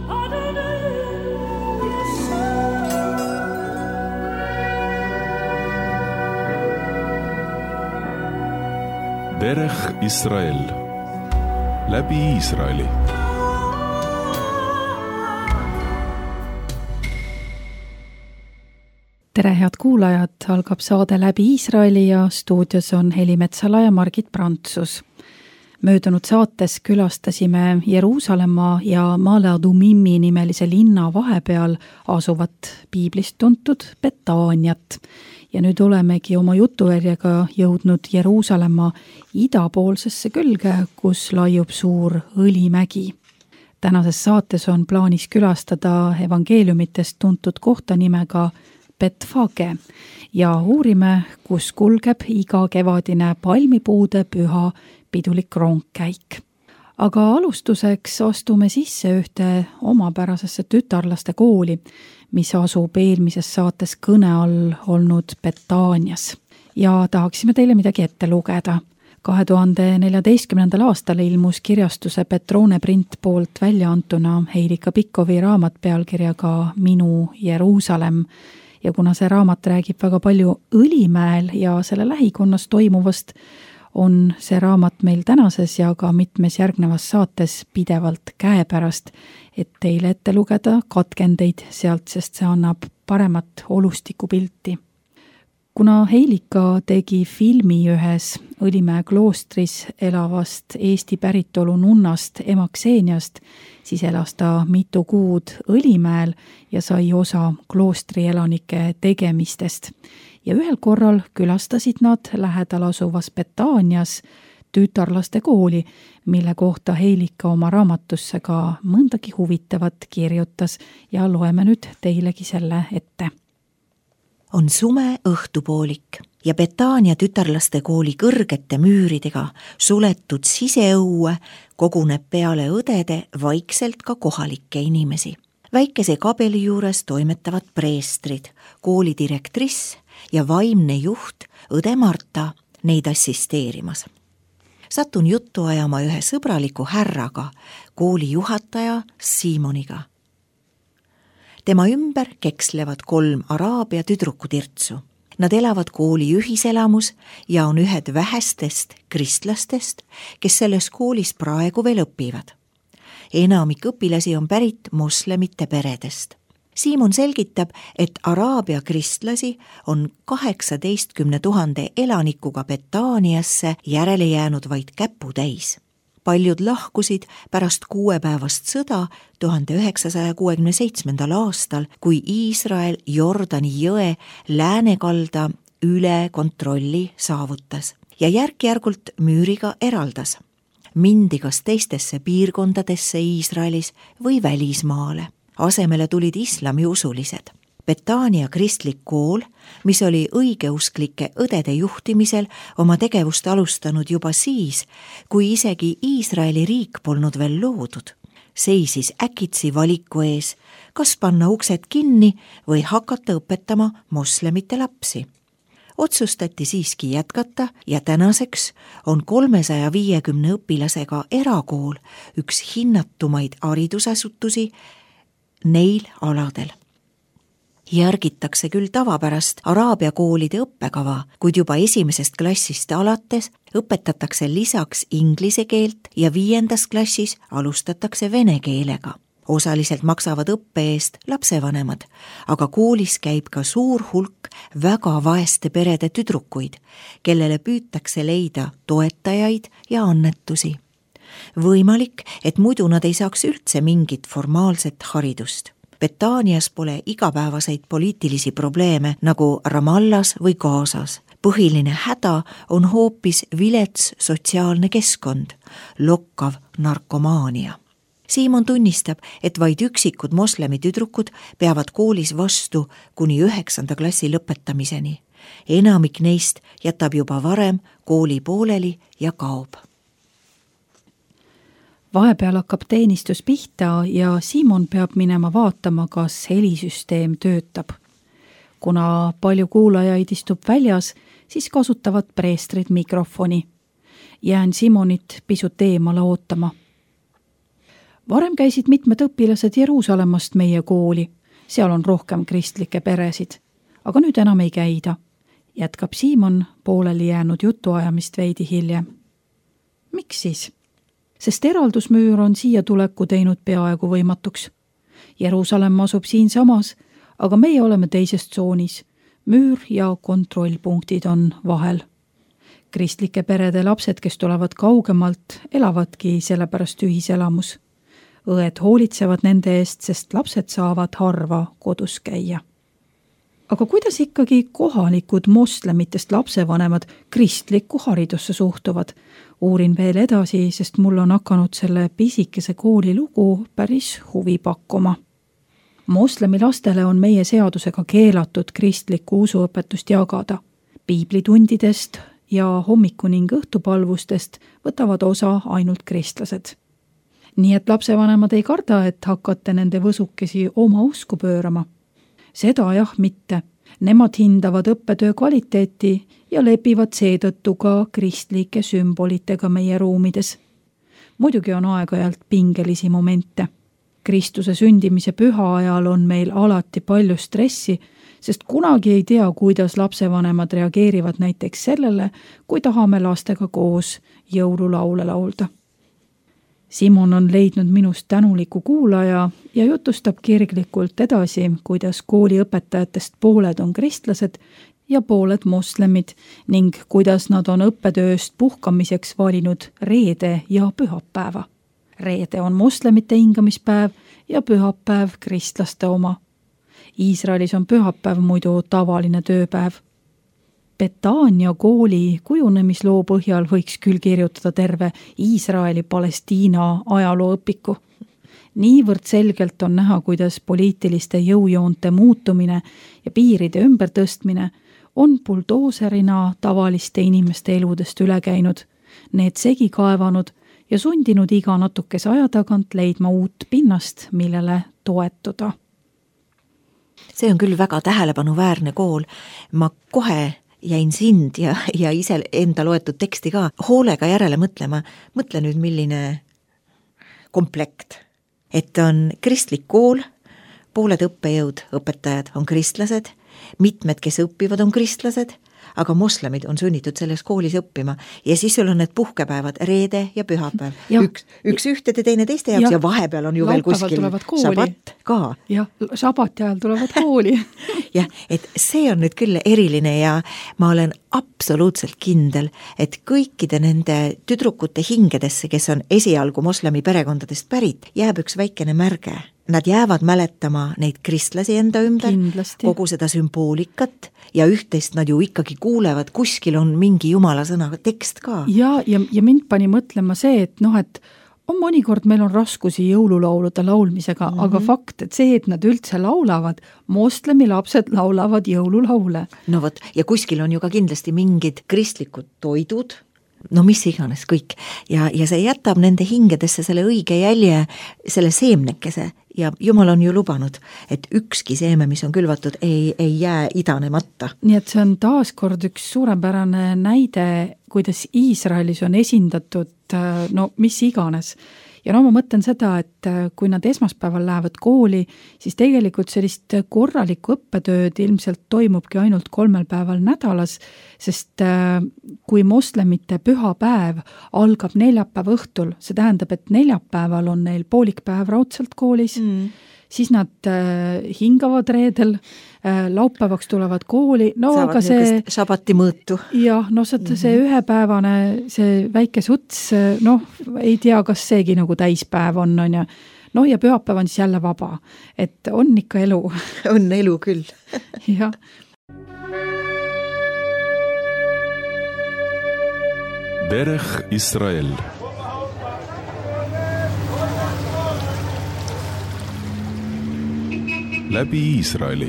Derech Israel läbi Iisraeli. Tere, head kuulajad, algab saade Läbi Iisraeli ja stuudios on Heli Metsala ja Margit Prantsus. Möödunud saates külastasime Jeruusalemma ja Maale-Adumimi nimelise linna vahepeal asuvat piiblist tuntud Betaaniat. Ja nüüd olemegi oma jutuvärjega jõudnud Jeruusalemma idapoolsesse külge, kus laiub suur õlimägi. Tänases saates on plaanis külastada evangeeliumitest tuntud kohta nimega Betfage ja uurime, kus kulgeb iga kevadine palmipuude püha pidulik rongkäik. Aga alustuseks astume sisse ühte omapärasesse tütarlaste kooli, mis asub eelmises saates kõne all olnud Betaanias. Ja tahaksime teile midagi ette lugeda. 2014. aastal ilmus kirjastuse Petrone Print poolt välja antuna Heilika Pikkovi raamat pealkirjaga Minu Jeruusalemm. Ja kuna see raamat räägib väga palju Õlimäel ja selle lähikonnas toimuvast, on see raamat meil tänases ja ka mitmes järgnevas saates pidevalt käepärast, et teile ette lugeda katkendeid sealt, sest see annab paremat olustikupilti. Kuna Heilika tegi filmi ühes Õlimäe kloostris elavast Eesti päritolu nunnast ema Kseeniast, siis elas ta mitu kuud Õlimäel ja sai osa kloostri elanike tegemistest. Ja ühel korral külastasid nad lähedal asuvas Betaanias tütarlaste kooli, mille kohta Heilika oma raamatusse ka mõndagi huvitavat kirjutas ja loeme nüüd teilegi selle ette. On sume õhtupoolik ja Betaania tütarlaste kooli kõrgete müüridega suletud siseõue koguneb peale õdede vaikselt ka kohalikke inimesi. Väikese kabeli juures toimetavad preestrid, kooli direktriss ja vaimne juht õde Marta neid assisteerimas. Satun juttu ajama ühe sõbraliku härraga, kooli juhataja Simoniga. Tema ümber kekslevad 3 araabia tüdrukutirtsu. Nad elavad kooli ühiselamus ja on ühed vähestest kristlastest, kes selles koolis praegu veel õpivad. Enamik õpilasi on pärit moslemite peredest. Simon selgitab, et araabia kristlasi on 18 000 elanikuga Betaaniasse järele jäänud vaid käputäis. Paljud lahkusid pärast 6-päevast sõda 1967. aastal, kui Iisrael Jordani jõe läänekalda üle kontrolli saavutas ja järk-järgult müüriga eraldas. Mindi kas teistesse piirkondadesse Iisraelis või välismaale. Asemele tulid islamiusulised. Betaania kristlik kool, mis oli õigeusklike õdede juhtimisel oma tegevust alustanud juba siis, kui isegi Iisraeli riik polnud veel loodud, seisis äkitsi valiku ees, kas panna uksed kinni või hakata õpetama moslemite lapsi. Otsustati siiski jätkata ja tänaseks on 350 õpilasega erakool üks hinnatumaid haridusasutusi neil aladel. Järgitakse küll tavapärast araabia koolide õppekava, kuid juba 1. klassist alates õpetatakse lisaks inglise keelt ja 5. klassis alustatakse vene keelega. Osaliselt maksavad õppe eest lapsevanemad, aga koolis käib ka suur hulk väga vaeste perede tüdrukuid, kellele püütakse leida toetajaid ja annetusi. Võimalik, et muidu nad ei saaks üldse mingit formaalset haridust. Betaanias pole igapäevaseid poliitilisi probleeme nagu Ramallas või Gazas. Põhiline häda on hoopis vilets sotsiaalne keskkond, lokkav narkomaania. Simon tunnistab, et vaid üksikud moslemi tüdrukud peavad koolis vastu kuni 9. klassi lõpetamiseni. Enamik neist jätab juba varem kooli pooleli ja kaob. Vahepeal hakkab teenistus pihta ja Simon peab minema vaatama, kas helisüsteem töötab. Kuna palju kuulajaid istub väljas, siis kasutavad preestrid mikrofoni. Jään Simonit pisut eemale ootama. Varem käisid mitmed õpilased Jeruusalemmast meie kooli. Seal on rohkem kristlikke peresid. Aga nüüd enam ei käida. Jätkab Siimon pooleli jäänud jutuajamist veidi hiljem. Miks siis? Sest eraldusmüür on siia tuleku teinud peaaegu võimatuks. Jeruusalemma asub siin samas, aga meie oleme teises tsoonis. Müür ja kontrollpunktid on vahel. Kristlike perede lapsed, kes tulevad kaugemalt, elavadki sellepärast ühiselamus. Õed hoolitsevad nende eest, sest lapsed saavad harva kodus käia. Aga kuidas ikkagi kohalikud moslemitest lapsevanemad kristlikku haridusse suhtuvad? Uurin veel edasi, sest mul on hakanud selle pisikese kooli lugu päris huvi pakkuma. Moslemi lastele on meie seadusega keelatud kristlikku usuõpetust jagada. Piiblitundidest ja hommiku ning õhtupalvustest võtavad osa ainult kristlased. Nii et lapsevanemad ei karda, et hakkate nende võsukesi oma usku pöörama. Seda jah mitte. Nemad hindavad õppetöö kvaliteeti ja lepivad seetõttu ka kristlike sümbolitega meie ruumides. Muidugi on aeg-ajalt pingelisi momente. Kristuse sündimise püha ajal on meil alati palju stressi, sest kunagi ei tea, kuidas lapsevanemad reageerivad näiteks sellele, kui tahame lastega koos jõululaule laulda. Simon on leidnud minust tänuliku kuulaja ja jutustab kirglikult edasi, kuidas kooliõpetajatest pooled on kristlased ja pooled moslemid ning kuidas nad on õppetööst puhkamiseks valinud reede ja pühapäeva. Reede on moslemite hingamispäev ja pühapäev kristlaste oma. Iisraelis on pühapäev muidu tavaline tööpäev. Betania kooli kujunemisloo põhjal võiks küll kirjutada terve Iisraeli-Palestiina ajalooõpiku. Niivõrd selgelt on näha, kuidas poliitiliste jõujoonte muutumine ja piiride ümbertõstmine on buldooserina tavaliste inimeste eludest üle käinud, need segi kaevanud ja sundinud iga natukese aja tagant leidma uut pinnast, millele toetuda. See on küll väga tähelepanuväärne kool. Ma kohe jäin sind ja ise enda loetud teksti ka hoolega järele mõtlema. Mõtle nüüd, milline komplekt. Et on kristlik kool, pooled õppejõud, õpetajad on kristlased, mitmed, kes õppivad, on kristlased, aga moslemid on sunnitud selles koolis õppima ja siis sul on need puhkepäevad, reede ja pühapäev. Üks ühtede, teine teiste jaoks ja vahepeal on ju veel kuskil sabat ka. Jah, sabati ajal tulevad kooli. Jah, et see on nüüd küll eriline ja ma olen absoluutselt kindel, et kõikide nende tüdrukute hingedesse, kes on esialgu moslemi perekondadest pärit, jääb üks väikene märge. Nad jäävad mäletama neid kristlasi enda ümber, kindlasti. Kogu seda sümboolikat ja üht-teist nad ju ikkagi kuulevad, kuskil on mingi jumala sõna tekst ka. Ja mind pani mõtlema see, et et on mõnikord meil on raskusi jõululaulude laulmisega, aga fakt, et see, et nad üldse laulavad, moslemi lapsed laulavad jõululaule. No võt, ja kuskil on ju ka kindlasti mingid kristlikud toidud, no mis iganes kõik. Ja see jätab nende hingedesse selle õige jälje, selle seemnekese ja Jumal on ju lubanud, et ükski seeme, mis on külvatud, ei jää idanemata. Nii et see on taaskord üks suurepärane näide, kuidas Iisraelis on esindatud mis iganes. Ja ma mõtlen seda, et kui nad esmaspäeval lähevad kooli, siis tegelikult sellist korralikku õppetööd ilmselt toimubki ainult 3 päeval nädalas, sest kui moslemite pühapäev algab neljapäeva õhtul, see tähendab, et neljapäeval on neil poolikpäev raudselt koolis, siis nad hingavad reedel, laupäevaks tulevad kooli. Saavad niisugust sabati mõõtu. Jah, see ühepäevane, see väike suts, ei tea, kas seegi nagu täispäev on ja ja pühapäev on siis jälle vaba. Et on ikka elu. On elu küll. Jah. Derech Israel. Läbi Iisraeli.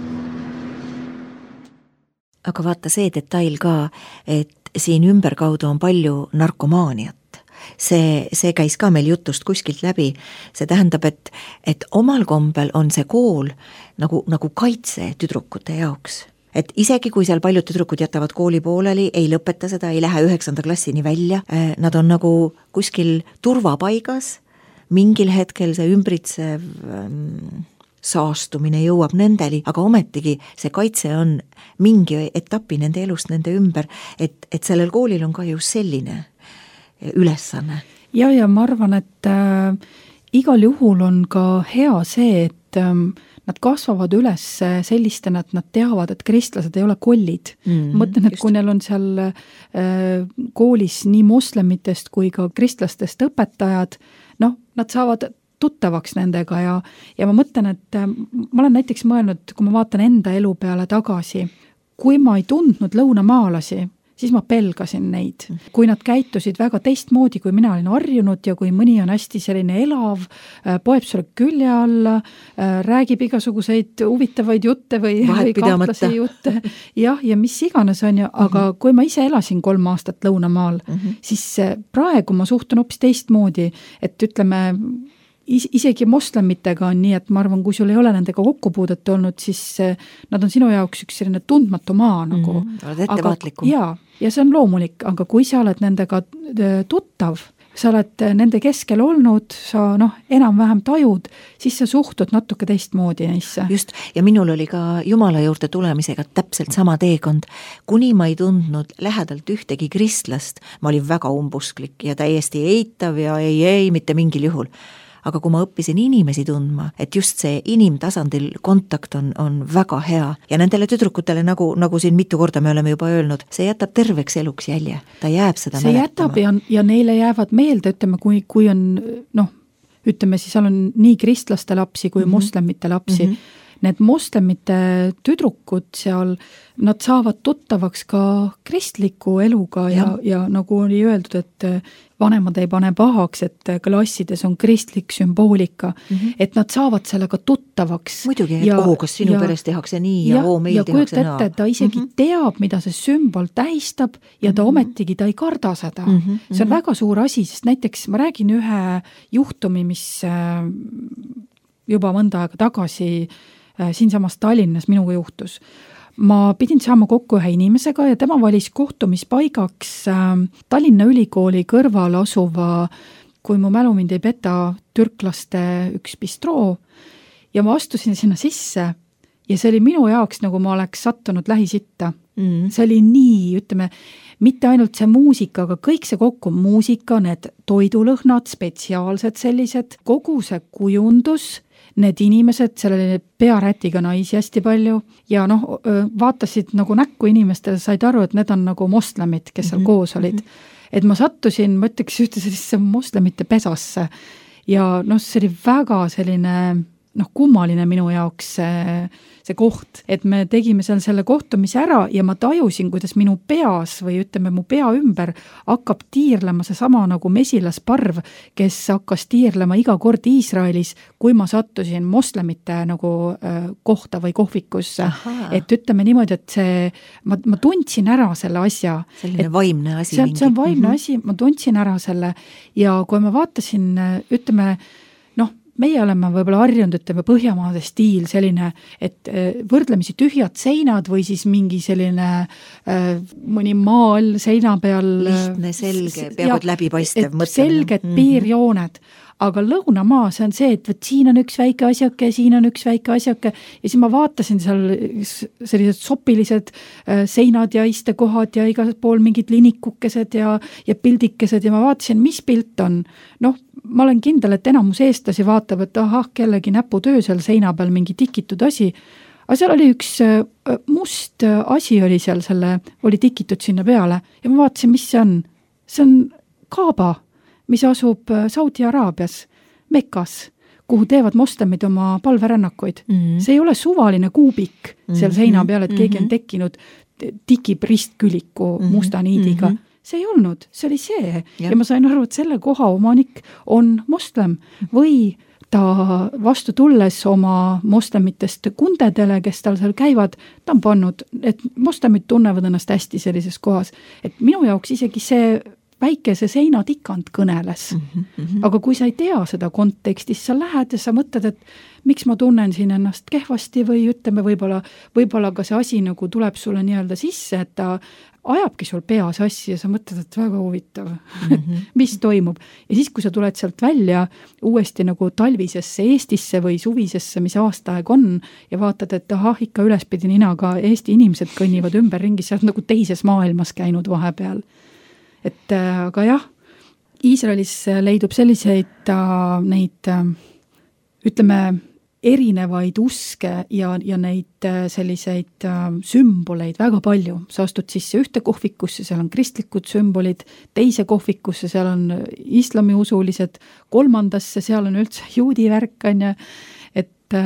Aga vaata see detail ka, et siin ümberkaudu on palju narkomaaniat. See käis ka meil jutust kuskilt läbi. See tähendab, et omal kombel on see kool nagu kaitse tüdrukute jaoks. Et isegi kui seal paljud tüdrukud jätavad kooli pooleli, ei lõpeta seda, ei lähe 9. klassini välja, nad on nagu kuskil turvapaigas, mingil hetkel see ümbritsev saastumine jõuab nendeli, aga ometigi see kaitse on mingi etapi nende elust nende ümber, et sellel koolil on ka ju selline ülesanne. Ja ma arvan, et igal juhul on ka hea see, et nad kasvavad üles sellistena, et nad teavad, et kristlased ei ole kollid. Mõtlen, et kui neil on seal koolis nii moslemitest kui ka kristlastest õpetajad, nad saavad tuttavaks nendega ja ma mõtlen, et ma olen näiteks mõelnud, kui ma vaatan enda elu peale tagasi, kui ma ei tundnud lõunamaalasi, siis ma pelgasin neid. Kui nad käitusid väga teistmoodi, kui mina olin harjunud ja kui mõni on hästi selline elav, poeb sulle külje alla, räägib igasuguseid huvitavaid jutte või kahtlasi jutte. Ja mis iganes on ju, aga kui ma ise elasin 3 aastat lõunamaal, siis praegu ma suhtun hoopis teistmoodi, et ütleme, isegi moslemitega on nii, et ma arvan, kui sul ei ole nendega kokkupuudet olnud, siis nad on sinu jaoks üks selline tundmatu maa nagu. Oled ettevaatlikum. Ja see on loomulik, aga kui sa oled nendega tuttav, sa oled nende keskel olnud, sa enam-vähem tajud, siis sa suhtud natuke teistmoodi neisse. Just, ja minul oli ka Jumala juurde tulemisega täpselt sama teekond. Kuni ma ei tundnud lähedalt ühtegi kristlast, ma olin väga umbusklik ja täiesti eitav ja ei, mitte mingil juhul. Aga kui ma õppisin inimesi tundma, et just see inimtasandil kontakt on väga hea ja nendele tüdrukutele, nagu siin mitu korda me oleme juba öelnud, see jätab terveks eluks jälje, ta jääb seda see mäletama. See jätab ja neile jäävad meelde, ütleme, kui on, ütleme siis seal on nii kristlaste lapsi kui moslemite lapsi, need moslemite tüdrukud seal, nad saavad tuttavaks ka kristliku eluga ja nagu oli öeldud, et vanemad ei pane pahaks, et klassides on kristlik sümboolika, et nad saavad sellega tuttavaks. Muidugi, et kas sinu peres tehakse nii ja meil tehakse naa. Ja ta isegi teab, mida see sümbol tähistab ja ta ometigi ta ei karda seda. See on väga suur asi, sest näiteks ma räägin ühe juhtumi, mis juba mõnda aega tagasi siinsamas Tallinnas minuga juhtus. Ma pidin saama kokku ühe inimesega ja tema valis kohtumispaigaks Tallinna Ülikooli kõrval asuva, kui mu mälu mind ei peta, türklaste üks bistroo ja ma astusin sinna sisse ja see oli minu jaoks, nagu ma oleks sattunud lähisitta. See oli nii, ütleme, mitte ainult see muusika, aga kõik see kokku muusika, need toidulõhnad, spetsiaalsed sellised, kogu see kujundus, need inimesed, seal oli pearätiga naisi hästi palju ja vaatasid nagu näkku inimestele, said aru, et need on nagu moslemid, kes seal koos olid. Et ma sattusin, ma ütleks ühte sellise moslemite pesasse ja see oli väga selline kummaline minu jaoks see koht, et me tegime seal selle kohtumise ära ja ma tajusin, kuidas minu peas või ütleme, mu pea ümber hakkab tiirlema see sama nagu mesilasparv, kes hakkas tiirlema iga kord Iisraelis, kui ma sattusin moslemite nagu kohta või kohvikusse. Et ütleme niimoodi, et see, ma tundsin ära selle asja. Selline vaimne asi. See on vaimne asi, ma tundsin ära selle ja kui ma vaatasin, ütleme, meie oleme võib-olla harjunud, ütleme, Põhjamaade stiil selline, et võrdlemisi tühjad seinad või siis mingi selline mõni maal seina peal. Lihtne, selge, peavad läbipaistev. Selged piirjooned. Aga lõunamaa, see on see, et siin on üks väike asjake, siin on üks väike asjake ja siis ma vaatasin seal sellised sopilised seinad ja istekohad ja igal pool mingid linikukesed ja pildikesed ja ma vaatasin, mis pilt on. Ma olen kindel, et enamus eestlasi vaatab, et kellegi näputöö seal seina peal mingi tikitud asi, aga seal oli üks must asi oli seal, oli tikitud sinna peale ja ma vaatasin, mis see on. See on Kaaba, mis asub Saudi Araabias, Mekas, kuhu teevad moslemid oma palverännakuid. See ei ole suvaline kuubik seal seina peal, et keegi on tekkinud, tikib ristküliku musta niidiga. See ei olnud, see oli see. Ja ma sain aru, et selle koha omanik on moslem või ta vastu tulles oma moslemitest kundedele, kes tal seal käivad, ta on pannud, et moslemid tunnevad ennast hästi sellises kohas. Et minu jaoks isegi see väikese seinatikand kõneles. Aga kui sa ei tea seda kontekstist, sa lähed ja sa mõtled, et miks ma tunnen siin ennast kehvasti või ütleme, võib-olla ka see asi nagu tuleb sulle nii-öelda sisse, et ta ajabki sul peas asja ja sa mõtled, et väga huvitav, mis toimub. Ja siis, kui sa tuled sealt välja uuesti nagu talvisesse Eestisse või suvisesse, mis aastaaeg on, ja vaatad, et ikka ülespidi ninaga Eesti inimesed kõnnivad ümberringi, sa oled nagu teises maailmas käinud vahepeal. Et aga jah, Iisraelis leidub selliseid neid, ütleme, erinevaid uske ja neid selliseid sümboleid väga palju. Sa astud sisse ühte kohvikusse, seal on kristlikud sümbolid, teise kohvikusse, seal on islamiusulised, kolmandasse, seal on üldse juudi värk, et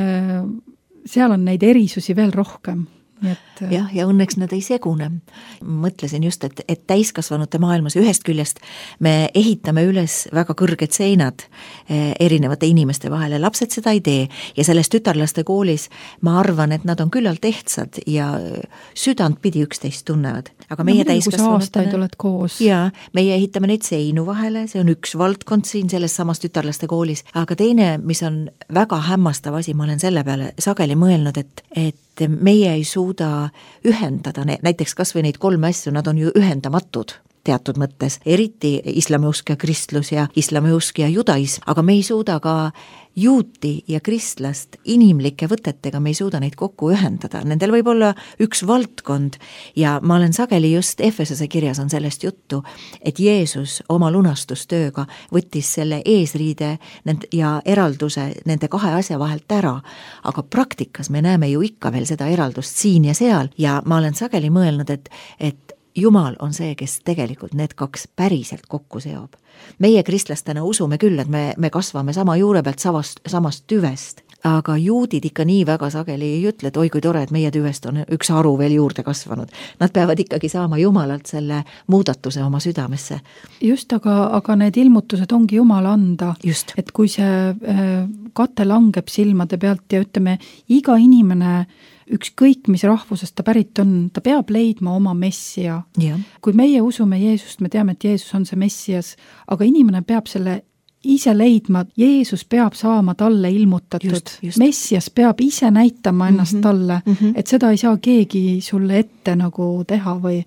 seal on neid erisusi veel rohkem. Jah, ja õnneks nad ei segune. Mõtlesin just, et täiskasvanute maailmas ühest küljest me ehitame üles väga kõrged seinad erinevate inimeste vahele. Lapsed seda ei tee ja selles tütarlaste koolis ma arvan, et nad on küllalt ehtsad ja südant pidi üksteist tunnevad. Aga meie täiskasvanutena oled koos. Ja meie ehitame neid seinu vahele, see on üks valdkond siin selles samas tütarlaste koolis. Aga teine, mis on väga hämmastav asi, ma olen selle peale sageli mõelnud, et meie ei suuda ühendada, näiteks kas või neid 3 asju, nad on ju ühendamatud teatud mõttes, eriti islamiusk ja kristlus ja islamiusk ja judaism, aga me ei suuda ka juuti ja kristlast inimlike võtetega, me ei suuda neid kokku ühendada. Nendel võib olla üks valdkond ja ma olen sageli just Efesose kirjas on sellest juttu, et Jeesus oma lunastustööga võttis selle eesriide ja eralduse nende 2 asja vahelt ära, aga praktikas me näeme ju ikka veel seda eraldust siin ja seal ja ma olen sageli mõelnud, et Jumal on see, kes tegelikult need 2 päriselt kokku seob. Meie kristlastena usume küll, et me kasvame sama juure pealt samast tüvest, aga juudid ikka nii väga sageli ei ütle, et oi kui tore, et meie tüvest on üks haru veel juurde kasvanud. Nad peavad ikkagi saama Jumalalt selle muudatuse oma südamesse. Just, aga need ilmutused ongi Jumala anda. Just. Et kui see kate langeb silmade pealt ja ütleme, iga inimene ükskõik, mis rahvusest ta pärit on, ta peab leidma oma messia. Ja. Kui meie usume Jeesust, me teame, et Jeesus on see messias, aga inimene peab selle ise leidma, Jeesus peab saama talle ilmutatud. Just. Messias peab ise näitama ennast talle, et seda ei saa keegi sulle ette nagu teha või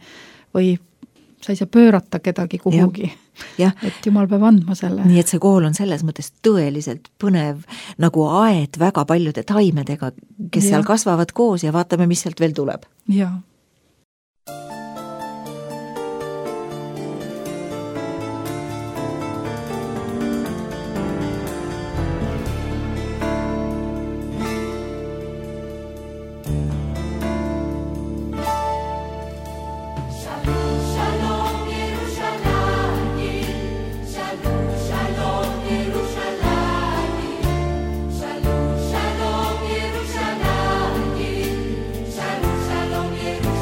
sa ei saa pöörata kedagi kuhugi. Ja. Et Jumal peab andma selle. Nii et see kool on selles mõttes tõeliselt põnev nagu aed väga paljude taimedega, kes seal kasvavad koos ja vaatame, mis sealt veel tuleb. Jaa. Shalom, Yerushalayim,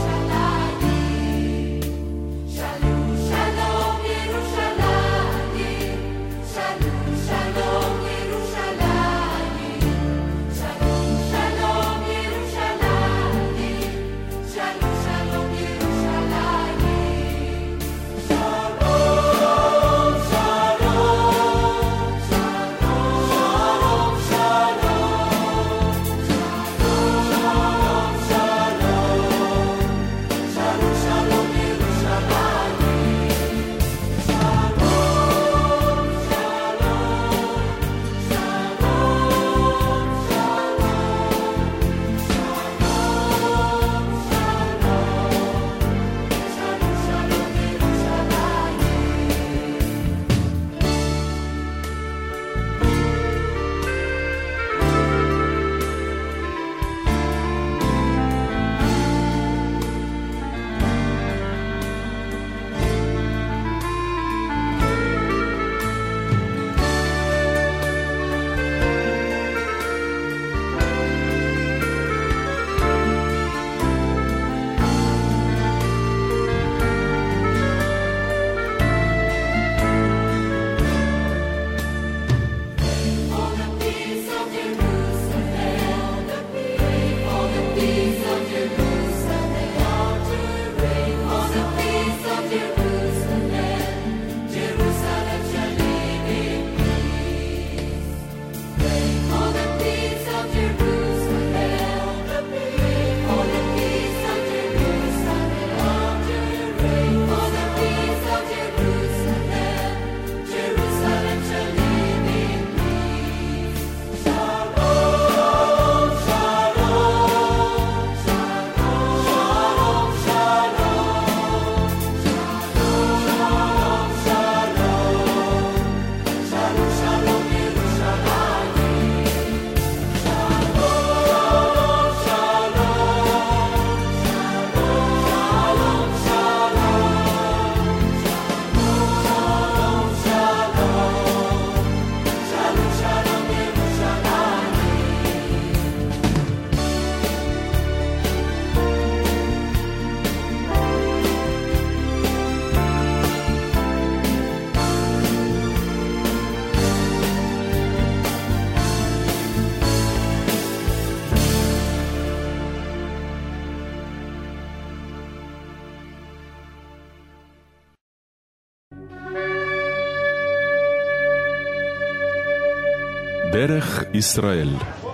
דרך ישראל.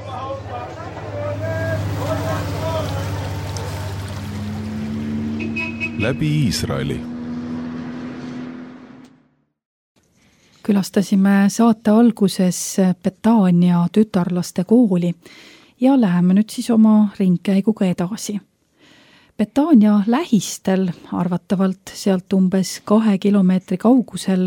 läbi Iisraeli. Külastasime saate alguses Betaania tütarlaste kooli ja läheme nüüd siis oma ringkäiguga edasi. Betaania lähistel, arvatavalt sealt umbes 2 kilomeetri kaugusel,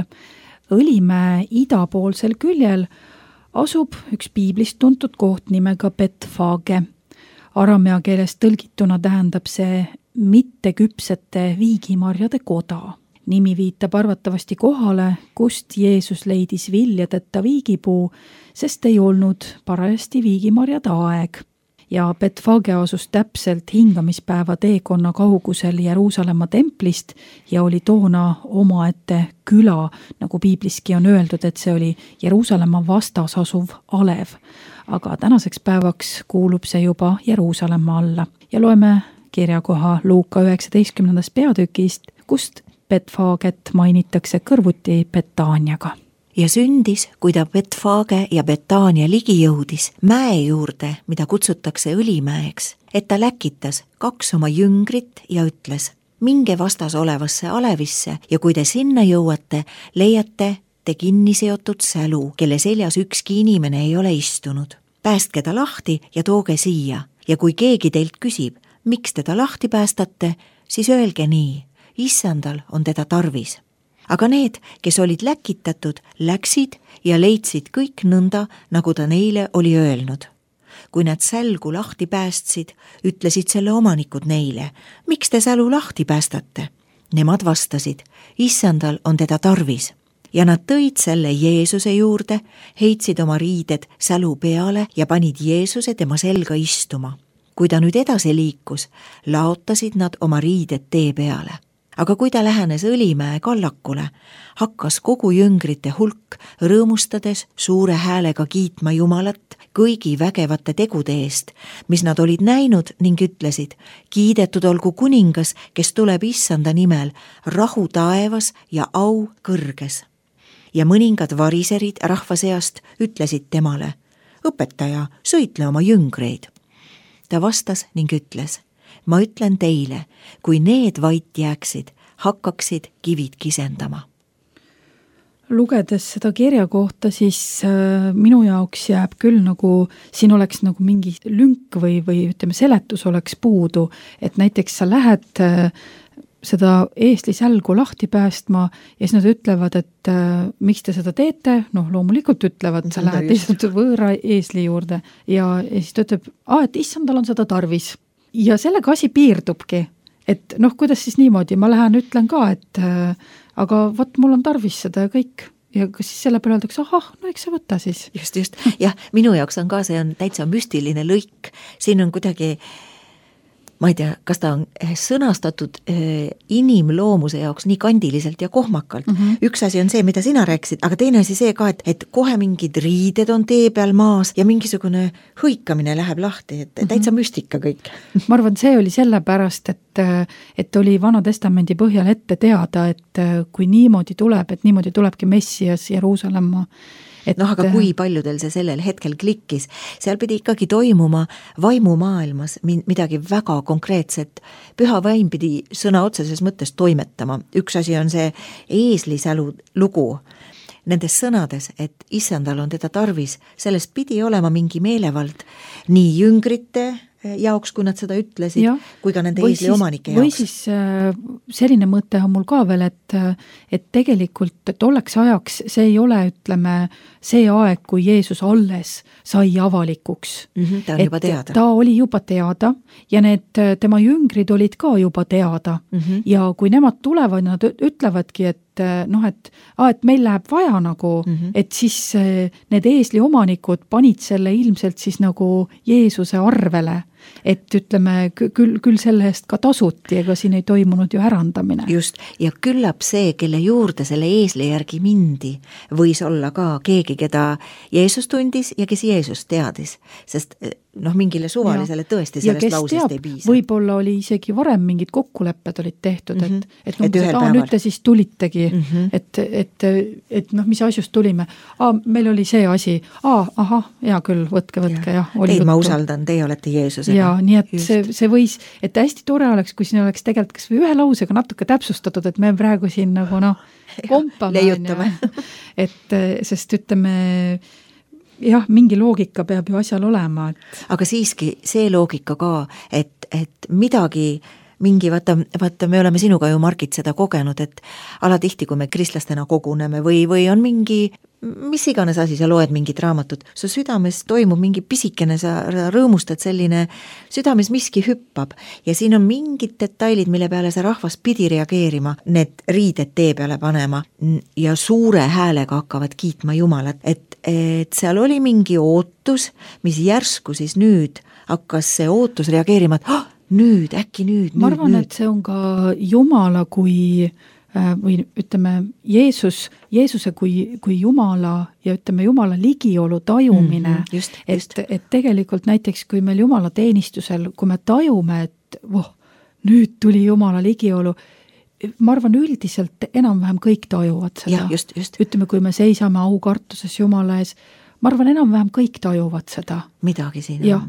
Õlimäe idapoolsel küljel asub üks piiblist tuntud koht nimega Betfage. Aramea keeles tõlgituna tähendab see mitteküpsete viigimarjade koda. Nimi viitab arvatavasti kohale, kust Jeesus leidis viljadeta viigipuu, sest ei olnud parajasti viigimarjade aeg. Ja Betfage asus täpselt hingamispäeva teekonna kaugusel Jeruusalemma templist ja oli toona omaette küla, nagu piibliski on öeldud, et see oli Jeruusalemma vastas asuv alev. Aga tänaseks päevaks kuulub see juba Jeruusalemma alla ja loeme kirjakoha Luuka 19. peatükist, kust Betfaget mainitakse kõrvuti Betaaniaga. Ja sündis, kui ta Betfage ja Betaania ligi jõudis mäe juurde, mida kutsutakse Õlimäeks, et ta läkitas 2 oma jüngrit ja ütles: minge vastas olevasse alevisse ja kui te sinna jõuate, leiate te kinni seotud sälu, kelle seljas ükski inimene ei ole istunud. Päästke ta lahti ja tooge siia ja kui keegi teilt küsib, miks teda lahti päästate, siis öelge nii: issandal on teda tarvis. Aga need, kes olid läkitatud, läksid ja leidsid kõik nõnda, nagu ta neile oli öelnud. Kui nad sälgu lahti päästsid, ütlesid selle omanikud neile: miks te sälu lahti päästate? Nemad vastasid: issandal on teda tarvis. Ja nad tõid selle Jeesuse juurde, heitsid oma riided sälu peale ja panid Jeesuse tema selga istuma. Kui ta nüüd edasi liikus, laotasid nad oma riided tee peale. Aga kui ta lähenes Õlimäe kallakule, hakkas kogu jüngrite hulk rõõmustades suure häälega kiitma Jumalat kõigi vägevate tegude eest, mis nad olid näinud ning ütlesid: kiidetud olgu kuningas, kes tuleb issanda nimel, rahu taevas ja au kõrges. Ja mõningad variserid rahva seast ütlesid temale: õpetaja, sõitle oma jüngreid. Ta vastas ning ütles: ma ütlen teile, kui need vait jääksid, hakkaksid kivid kisendama. Lugedes seda kirja kohta, siis minu jaoks jääb küll nagu, siin oleks nagu mingi lünk või ütleme, seletus oleks puudu, et näiteks sa lähed seda eesli sälgu lahti päästma ja siis nad ütlevad, et miks te seda teete, loomulikult ütlevad, sa lähed lihtsalt võõra eesli juurde ja siis ta ütleb, et issandal on seda tarvis. Ja sellega asi piirdubki, et kuidas siis niimoodi, ma lähen ütlen ka, et aga vot mul on tarvis seda ja kõik. Ja kas siis selle peale öeldakse, eks sa võta siis. Just. Jah, minu jaoks on ka, see on täitsa müstiline lõik. Siin on kuidagi, ma ei tea, kas ta on sõnastatud inimloomuse jaoks nii kandiliselt ja kohmakalt. Üks asi on see, mida sina rääkisid, aga teine asi see ka, et kohe mingid riided on tee peal maas ja mingisugune hõikamine läheb lahti, et täitsa müstika kõik. Ma arvan, see oli sellepärast, et oli Vana Testamendi põhjal ette teada, et kui niimoodi tuleb, et niimoodi tulebki Messias Jeruusalemma. Aga kui paljudel see sellel hetkel klikkis, seal pidi ikkagi toimuma vaimumaailmas midagi väga konkreetset. Püha vaim pidi sõna otseses mõttes toimetama. Üks asi on see eeslisälu lugu. Nendes sõnades, et issandal on teda tarvis, sellest pidi olema mingi meelevald nii jüngrite jaoks, kui nad seda ütlesid, kui ka nende eesli omanike jaoks. Või siis selline mõte on mul ka veel, et tegelikult tolleks ajaks see ei ole, ütleme, see aeg, kui Jeesus alles sai avalikuks. Ta on juba teada. Ta oli juba teada ja need tema jüngrid olid ka juba teada. Ja kui nemad tulevad, nad ütlevadki, et meil läheb vaja nagu, et siis need eesli omanikud panid selle ilmselt siis nagu Jeesuse arvele et ütleme, küll selle eest ka tasuti, ega siin ei toimunud ju ärandamine. Just, ja küllap see, kelle juurde selle eesli järgi mindi, võis olla ka keegi, keda Jeesus tundis ja kes Jeesus teadis, sest mingile suvalisele tõesti sellest lausest ei piisa. Võib-olla oli isegi varem mingid kokkulepped olid tehtud, et ühel päeval. Nüüd te siis tulitegi, et mis asjust tulime. Meil oli see asi. Hea küll, võtke, jah. Teid ma usaldan, teie olete Jeesusega. Ja, nii et see võis, et hästi tore oleks, kui siin oleks tegelikult kas või ühe lausega natuke täpsustatud, et me praegu siin kompame. Leiutame. Et sest ütleme, jah, mingi loogika peab ju asjal olema. Aga siiski see loogika ka, et midagi, vaata, me oleme sinuga ju, Margit, seda kogenud, et alatihti, kui me kristlastena koguneme või on mingi, mis iganes asi, sa loed mingit raamatut, su südames toimub mingi pisikene, sa rõõmustad selline, südames miski hüppab ja siin on mingid detailid, mille peale see rahvas pidi reageerima, need riided tee peale panema ja suure häälega hakkavad kiitma Jumalat, et seal oli mingi ootus, mis järsku siis nüüd hakkas see ootus reageerima, et äkki nüüd. Ma arvan, et see on ka Jumala või ütleme Jeesuse kui Jumala ja ütleme Jumala ligiolu tajumine, just. Et tegelikult näiteks kui meil Jumala teenistusel, kui me tajume, et nüüd tuli Jumala ligiolu, ma arvan üldiselt enam-vähem kõik tajuvad seda. Ja, just. Ütleme, kui me seisame aukartuses Jumala ees, ma arvan enam-vähem kõik tajuvad seda. Midagi siin on.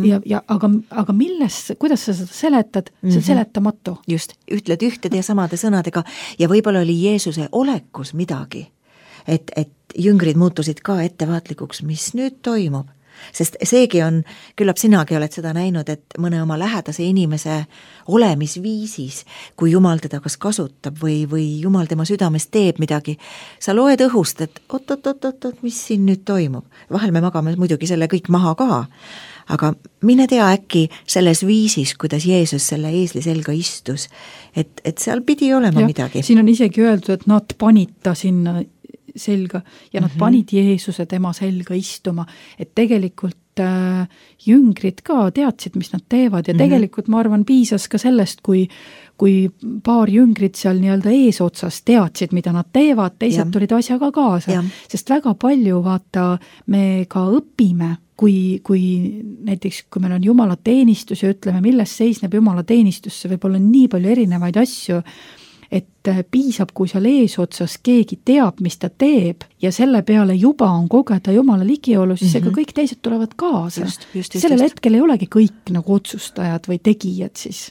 Aga kuidas sa seda seletad, see on seletamatu. Just, ütled ühtede ja samade sõnadega ja võib-olla oli Jeesuse olekus midagi, et jüngrid muutusid ka ettevaatlikuks, mis nüüd toimub. Sest seegi on, küllap sinagi oled seda näinud, et mõne oma lähedase inimese olemisviisis, kui Jumal teda kas kasutab või Jumal tema südames teeb midagi, sa loed õhust, et oot, mis siin nüüd toimub. Vahel me magame muidugi selle kõik maha ka, aga mine tea äkki selles viisis, kuidas Jeesus selle eesli selga istus, et seal pidi olema midagi. Siin on isegi öeldud, et nad panid ta sinna selga ja nad panid Jeesuse tema selga istuma, et tegelikult jüngrid ka teadsid, mis nad teevad ja tegelikult ma arvan piisas ka sellest, kui paar jüngrid seal nii-öelda eesotsas teadsid, mida nad teevad, teised tulid asjaga kaasa, sest väga palju vaata me ka õpime, kui näiteks, kui meil on Jumala teenistus ja ütleme, milles seisneb Jumala teenistus, see võib olla nii palju erinevaid asju, et piisab, kui seal eesotsas keegi teab, mis ta teeb ja selle peale juba on kogeda Jumala ligiolu, siis ega kõik teised tulevad kaasa. Sellel hetkel ei olegi kõik nagu otsustajad või tegijad siis.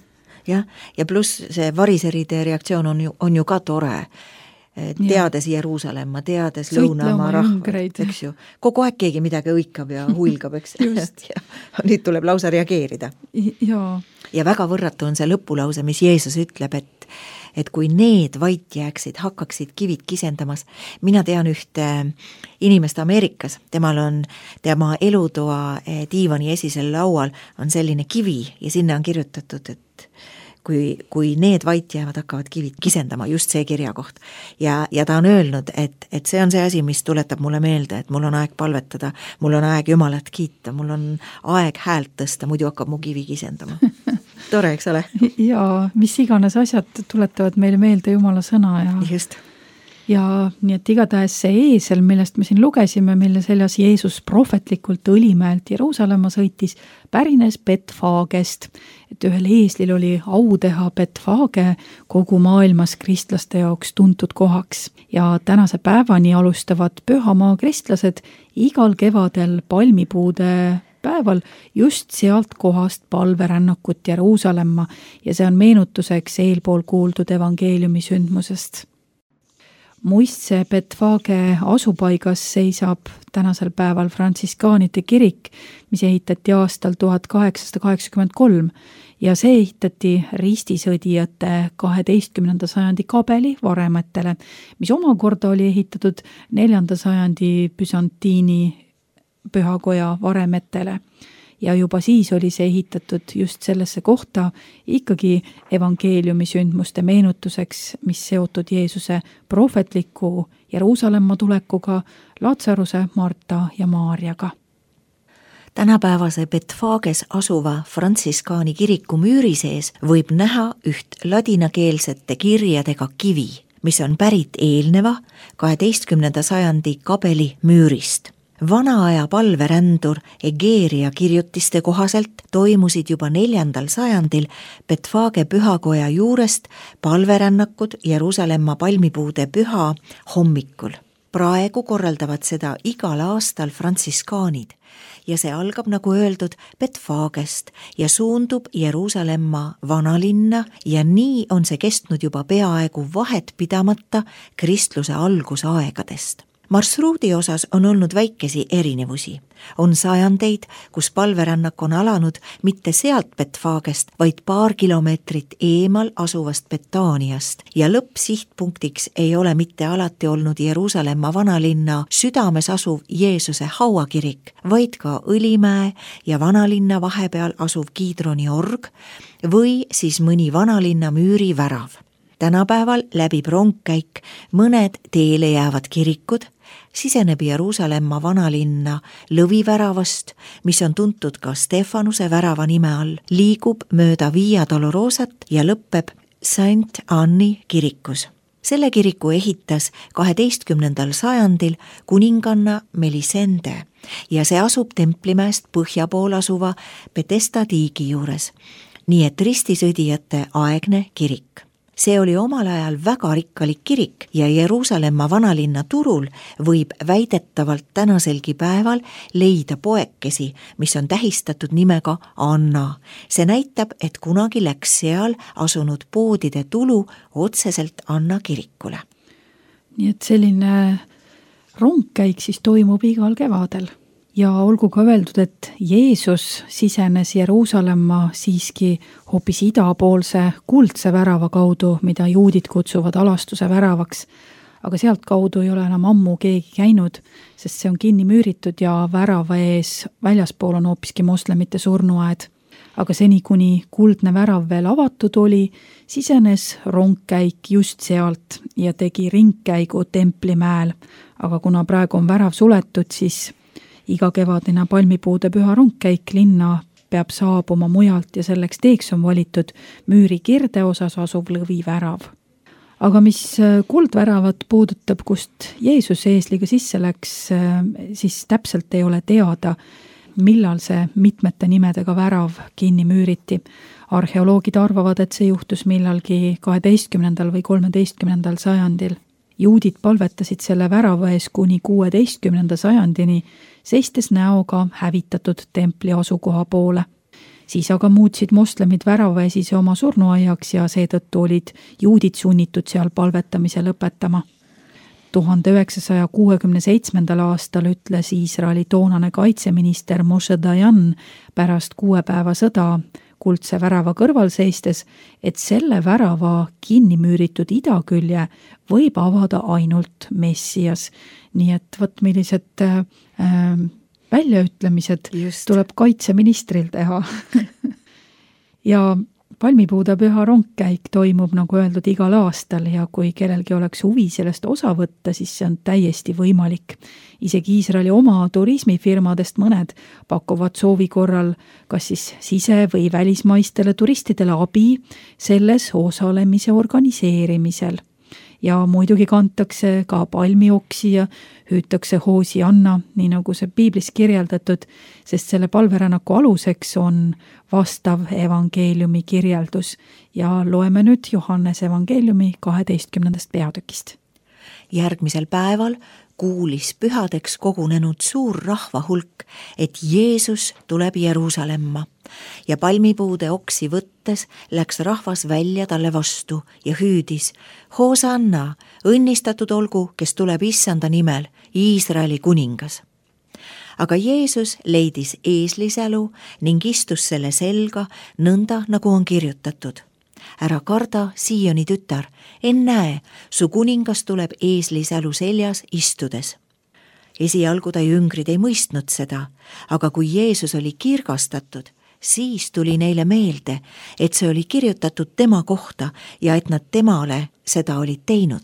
Ja pluss see variseride reaktsioon on ju ka tore. Teades Jeruusalemma, teades Lõunamaa rahvad, eks ju. Kogu aeg keegi midagi õikab ja huilgab, eks. Nüüd tuleb lausa reageerida. Ja väga võrratu on see lõpulause, mis Jeesus ütleb, et kui need vait jääksid, hakkaksid kivid kisendamas. Mina tean ühte inimest Ameerikas, temal on tema elutoa diivani esisel laual on selline kivi ja sinna on kirjutatud, et kui need vait jäävad, hakkavad kivid kisendama, just see kirjakoht. Ja ta on öelnud, et see on see asi, mis tuletab mulle meelde, et mul on aeg palvetada, mul on aeg Jumalat kiita, mul on aeg häält tõsta, muidu hakkab mu kivi kisendama. Tore, eks ole? Ja mis iganes asjad tuletavad meile meelde Jumala sõna. Just. Ja nii et igatahes see eesel, millest me siin lugesime, mille seljas Jeesus prohvetlikult Õlimäelt Jeruusalemma sõitis, pärines Betfagest, et ühel eeslil oli au teha Betfage kogu maailmas kristlaste jaoks tuntud kohaks. Ja tänase päevani alustavad pühamaa kristlased igal kevadel palmipuude päeval just sealt kohast palverännakut Jeruusalemma ja see on meenutuseks eelpool kuuldud evangeeliumi sündmusest. Muistse Betfage asupaigas seisab tänasel päeval frantsiskaanide kirik, mis ehitati aastal 1883 ja see ehitati ristisõdijate 12. sajandi kabeli varemetele, mis omakorda oli ehitatud 4. sajandi Byzantiini pühakoja varemetele ja juba siis oli see ehitatud just sellesse kohta ikkagi evangeeliumi sündmuste meenutuseks, mis seotud Jeesuse prohvetliku Jeruusalemma tulekuga, Laatsaruse, Marta ja Maarjaga. tänapäevase Betfages asuva frantsiskaani kiriku müüri sees võib näha üht ladinakeelsete kirjadega kivi, mis on pärit eelneva 12. sajandi Kabeli müürist. Vanaaja palverändur Egeeria kirjutiste kohaselt toimusid juba 4. sajandil Betfage pühakoja juurest palverännakud Jeruusalemma palmipuude püha hommikul. Praegu korraldavad seda igal aastal frantsiskaanid ja see algab, nagu öeldud, Betfagest ja suundub Jeruusalemma vanalinna ja nii on see kestnud juba peaaegu vahet pidamata kristluse algusaegadest. Marsruudi osas on olnud väikesi erinevusi. On sajandeid, kus palverännak on alanud mitte sealt Betfagest, vaid paar kilomeetrit eemal asuvast Betaaniast ja lõppsihtpunktiks ei ole mitte alati olnud Jeruusalemma vanalinna südames asuv Jeesuse hauakirik, vaid ka Õlimäe ja vanalinna vahepeal asuv Kiidroni org või siis mõni vanalinna müüri värav. Tänapäeval läbib rongkäik mõned teele jäävad kirikud, siseneb Jeruusalemma vanalinna lõviväravast, mis on tuntud ka Stefanuse värava nime all, liigub mööda Via Dolorosat ja lõppeb Saint Anne'i kirikus. Selle kiriku ehitas 12. sajandil kuninganna Melisende ja see asub Templimäest põhja pool asuva Betesda tiigi juures, nii et ristisõdijate aegne kirik. See oli omal ajal väga rikkalik kirik ja Jeruusalemma vanalinna turul võib väidetavalt tänaselgi päeval leida poekesi, mis on tähistatud nimega Anna. See näitab, et kunagi läks seal asunud poodide tulu otseselt Anna kirikule. Nii et selline rongkäik siis toimub igal kevadel. Ja olgu ka öeldud, et Jeesus sisenes Jeruusalemma siiski hoopis idapoolse kuldse värava kaudu, mida juudid kutsuvad alastuse väravaks. Aga sealt kaudu ei ole enam ammu keegi käinud, sest see on kinni müüritud ja värava ees väljaspool on hoopiski moslemite surnuaed. Aga seni, kuni kuldne värav veel avatud oli, sisenes rongkäik just sealt ja tegi ringkäigu Templimäel. Aga kuna praegu on värav suletud, siis iga kevadina palmipuude püha rongkäik linna peab saabuma mujalt ja selleks teeks on valitud müüri kirdeosas asuv lõvivärav. Aga mis kuldväravat puudutab, kust Jeesus eesliga sisse läks, siis täpselt ei ole teada, millal see mitmete nimedega värav kinni müüriti. Arheoloogid arvavad, et see juhtus millalgi 12. või 13. sajandil. Juudid palvetasid selle värava ees kuni 16. sajandini, seistes näoga hävitatud templi asukoha poole. Siis aga muutsid moslemid värava esise oma surnuaiaks ja seetõttu olid juudid sunnitud seal palvetamise lõpetama. 1967. aastal ütles Iisraeli toonane kaitseminister Moshe Dayan pärast 6 päeva sõda kuldse värava kõrval seistes, et selle värava kinni müüritud idakülje võib avada ainult Messias. Nii et võt millised väljaütlemised tuleb kaitseministril teha. Ja palmipuude püha rongkäik toimub, nagu öeldud, igal aastal ja kui kellelgi oleks huvi sellest osa võtta, siis see on täiesti võimalik. Isegi Iisraeli oma turismifirmadest mõned pakuvad soovi korral kas siis sise- või välismaistele turistidele abi selles osalemise organiseerimisel. Ja muidugi kantakse ka palmioksi ja hüütakse hoosianna, nii nagu see piiblis kirjeldatud, sest selle palverännaku aluseks on vastav evangeeliumi kirjeldus ja loeme nüüd Johannese evangeeliumi 12. peatükist. Järgmisel päeval kuulis pühadeks kogunenud suur rahvahulk, et Jeesus tuleb Jeruusalemma ja palmipuude oksi võttes läks rahvas välja talle vastu ja hüüdis: Hoosanna, õnnistatud olgu, kes tuleb Issanda nimel, Iisraeli kuningas. Aga Jeesus leidis eeslisälu ning istus selle selga nõnda, nagu on kirjutatud. Ära karda, Sioni tütar, ennäe, su kuningas tuleb eeslisälu seljas istudes. Esialgu ta jüngrid ei mõistnud seda, aga kui Jeesus oli kirgastatud, siis tuli neile meelde, et see oli kirjutatud tema kohta ja et nad temale seda olid teinud.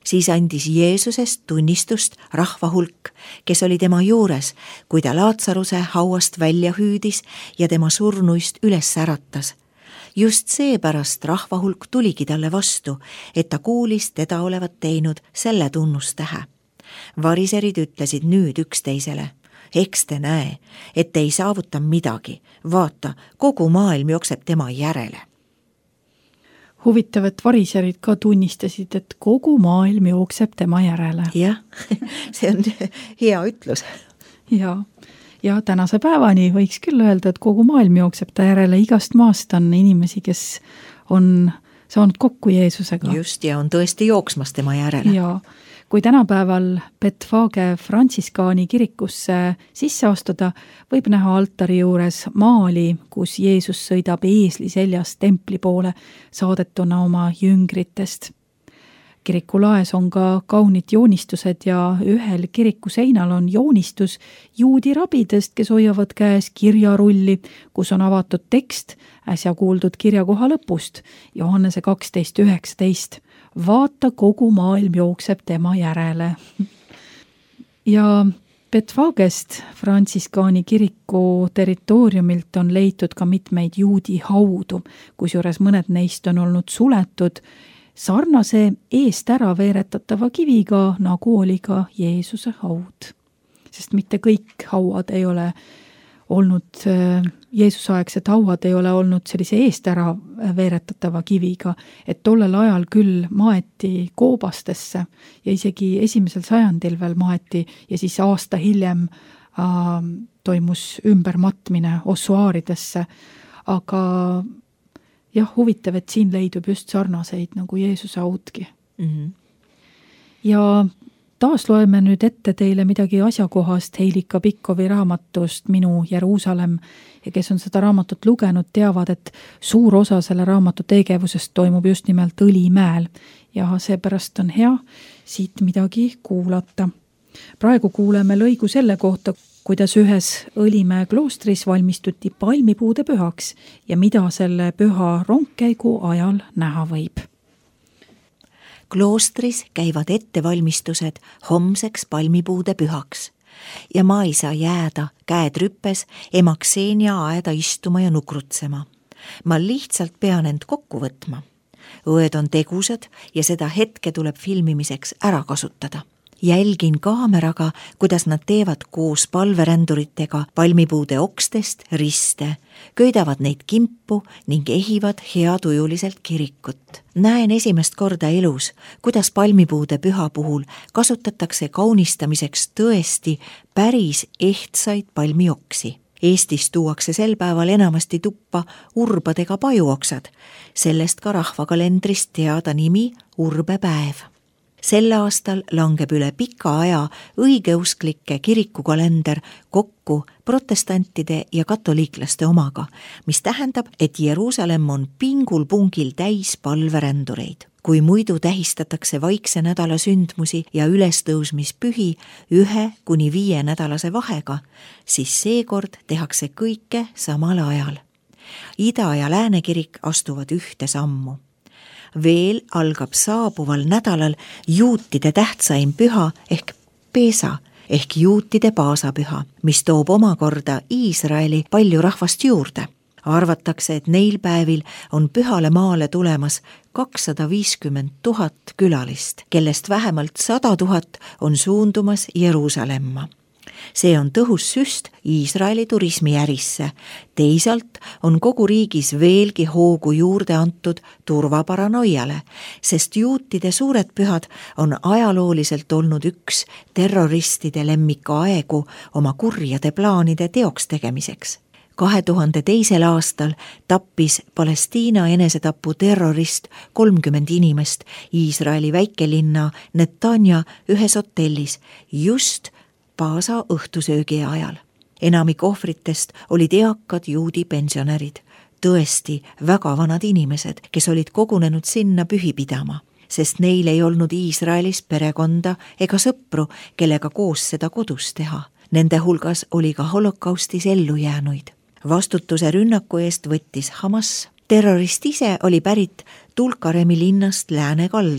Siis andis Jeesusest tunnistust rahva hulk, kes oli tema juures, kui ta Laatsaruse hauast välja hüüdis ja tema surnuist üles äratas. Just seepärast rahva hulk tuligi talle vastu, et ta kuulis teda olevat teinud selle tunnustähe. Variserid ütlesid nüüd üksteisele: eks te näe, et te ei saavuta midagi, vaata, kogu maailm jookseb tema järele. Huvitav, et variserid ka tunnistasid, et kogu maailm jookseb tema järele. Jah, see on hea ütlus. Ja tänase päevani võiks küll öelda, et kogu maailm jookseb ta järele, igast maast on inimesi, kes on saanud kokku Jeesusega. Just, ja on tõesti jooksmas tema järele. Ja kui tänapäeval Betfage Frantsiskaani kirikusse sisse astuda, võib näha altari juures maali, kus Jeesus sõidab eesli seljas templi poole saadetuna oma jüngritest. Kiriku laes on ka kaunid joonistused ja ühel kiriku seinal on joonistus juudi rabidest, kes hoiavad käes kirjarulli, kus on avatud tekst äsja kuuldud kirjakoha lõpust, Johannese 12:19. Vaata, kogu maailm jookseb tema järele. Ja Betfagest Frantsiskaani kiriku territooriumilt on leitud ka mitmeid juudi haudu, kusjuures mõned neist on olnud suletud sarnase eest ära veeretatava kiviga, nagu oli ka Jeesuse haud. Sest mitte kõik hauad ei ole olnud, Jeesusaegsed hauad ei ole olnud sellise eest ära veeretatava kiviga, et tollel ajal küll maeti koobastesse ja isegi 1. sajandil veel maeti ja siis aasta hiljem toimus ümbermatmine ossuaaridesse, aga jah, huvitav, et siin leidub just sarnaseid nagu Jeesuse haudki. Ja taas loeme nüüd ette teile midagi asjakohast Heilika Pikkovi raamatust Minu Jeruusalemm ja kes on seda raamatut lugenud, teavad, et suur osa selle raamatu tegevusest toimub just nimelt Õlimäel ja seepärast on hea siit midagi kuulata. Praegu kuuleme lõigu selle kohta, kuidas ühes Õlimäe kloostris valmistuti palmipuude pühaks ja mida selle püha rongkäigu ajal näha võib. Kloostris käivad ettevalmistused homseks palmipuude pühaks ja ma ei saa jääda käed rüppes ema Ksenia aeda istuma ja nukrutsema. Ma lihtsalt pean end kokku võtma. Õed on tegusad ja seda hetke tuleb filmimiseks ära kasutada. Jälgin kaameraga, kuidas nad teevad koos palveränduritega palmipuude okstest riste, köidavad neid kimpu ning ehivad heatujuliselt kirikut. Näen esimest korda elus, kuidas palmipuude püha puhul kasutatakse kaunistamiseks tõesti päris ehtsaid palmioksi. Eestis tuuakse sel päeval enamasti tuppa urbadega pajuoksad, sellest ka rahvakalendrist teada nimi urbepäev. Sel aastal langeb üle pika aja õigeusklike kirikukalender kokku protestantide ja katoliiklaste omaga, mis tähendab, et Jeruusalemm on pingul pungil täis palverändureid. Kui muidu tähistatakse vaikse nädala sündmusi ja ülestõusmispühi 1-5 nädalase vahega, siis seekord tehakse kõike samal ajal. Ida- ja Läänekirik astuvad ühte sammu. Veel algab saabuval nädalal juutide tähtsaim püha ehk Pesa ehk juutide paasapüha, mis toob omakorda Iisraeli palju rahvast juurde. Arvatakse, et neil päevil on pühale maale tulemas 250 000 külalist, kellest vähemalt 100 000 on suundumas Jeruusalemma. See on tõhus süst Iisraeli turismiärisse. Teisalt on kogu riigis veelgi hoogu juurde antud turvaparanoiale, sest juutide suured pühad on ajalooliselt olnud üks terroristide lemmikaegu oma kurjade plaanide teoks tegemiseks. 2002. aastal tappis Palestiina enesetapu terrorist 30 inimest Iisraeli väikelinna Netanja ühes hotellis just Paasa õhtusöögi ajal. Enamik ohvritest olid eakad juudi pensionärid, tõesti väga vanad inimesed, kes olid kogunenud sinna pühi pidama, sest neil ei olnud Iisraelis perekonda ega sõpru, kellega koos seda kodus teha. Nende hulgas oli ka holokaustis ellu jäänuid. Vastutuse rünnaku eest võttis Hamas. Terrorist ise oli pärit Tulkaremi linnast lääne kaldalt,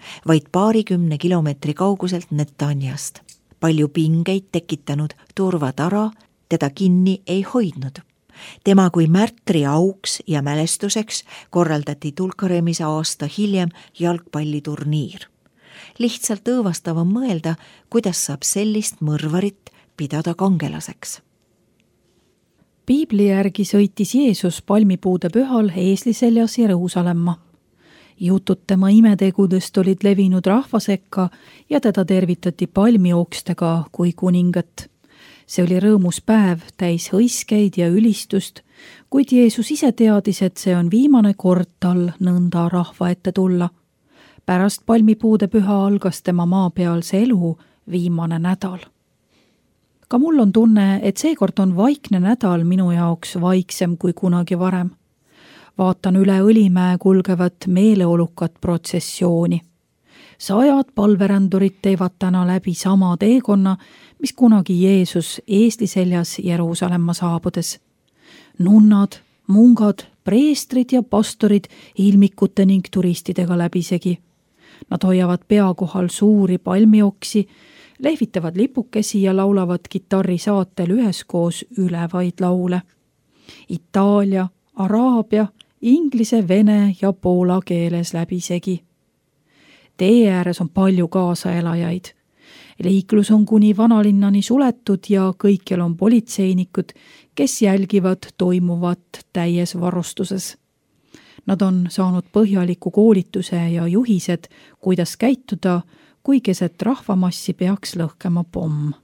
vaid 20 kilomeetri kauguselt Netanyast. Palju pingeid tekitanud turvatara teda kinni ei hoidnud. Tema kui märtri auks ja mälestuseks korraldati Tulkaremis aasta hiljem jalgpalliturniir. Lihtsalt õõvastav on mõelda, kuidas saab sellist mõrvarit pidada kangelaseks. Piibli järgi sõitis Jeesus palmipuude pühal eesli seljas Jeruusalemma. Jutud tema imetegudest olid levinud rahva sekka ja teda tervitati palmiokstega kui kuningat. See oli rõõmus päev, täis hõiskeid ja ülistust, kuid Jeesus ise teadis, et see on viimane kord tal nõnda rahva ette tulla. Pärast palmipuude püha algas tema maapealse elu viimane nädal. Ka mul on tunne, et seekord on vaikne nädal minu jaoks vaiksem kui kunagi varem. Vaatan üle Õlimäe kulgevat meeleolukat protsessiooni. 100 palverändurid teevad täna läbi sama teekonna, mis kunagi Jeesus eesli seljas Jeruusalemma saabudes. Nunnad, mungad, preestrid ja pastorid ilmikute ning turistidega läbisegi. Nad hoiavad pea kohal suuri palmioksi, lehvitavad lipukesi ja laulavad kitarri saatel üheskoos ülevaid laule. Itaalia, araabia, inglise, vene ja poola keeles läbisegi. Tee ääres on palju kaasaelajaid. Liiklus on kuni vanalinnani suletud ja kõikjal on politseinikud, kes jälgivad toimuvat täies varustuses. Nad on saanud põhjaliku koolituse ja juhised, kuidas käituda, kui keset rahvamassi peaks lõhkema pomm.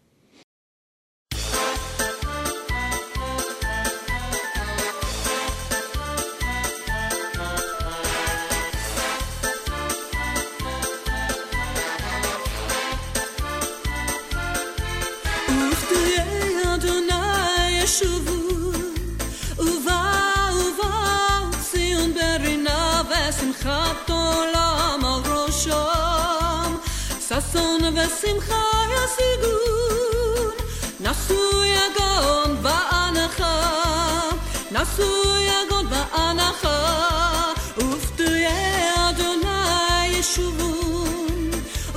ששון ושמחה ישיגון, נסו יגון ואנחה, נסו יגון ואנחה, ופדויי אדוני ישובון,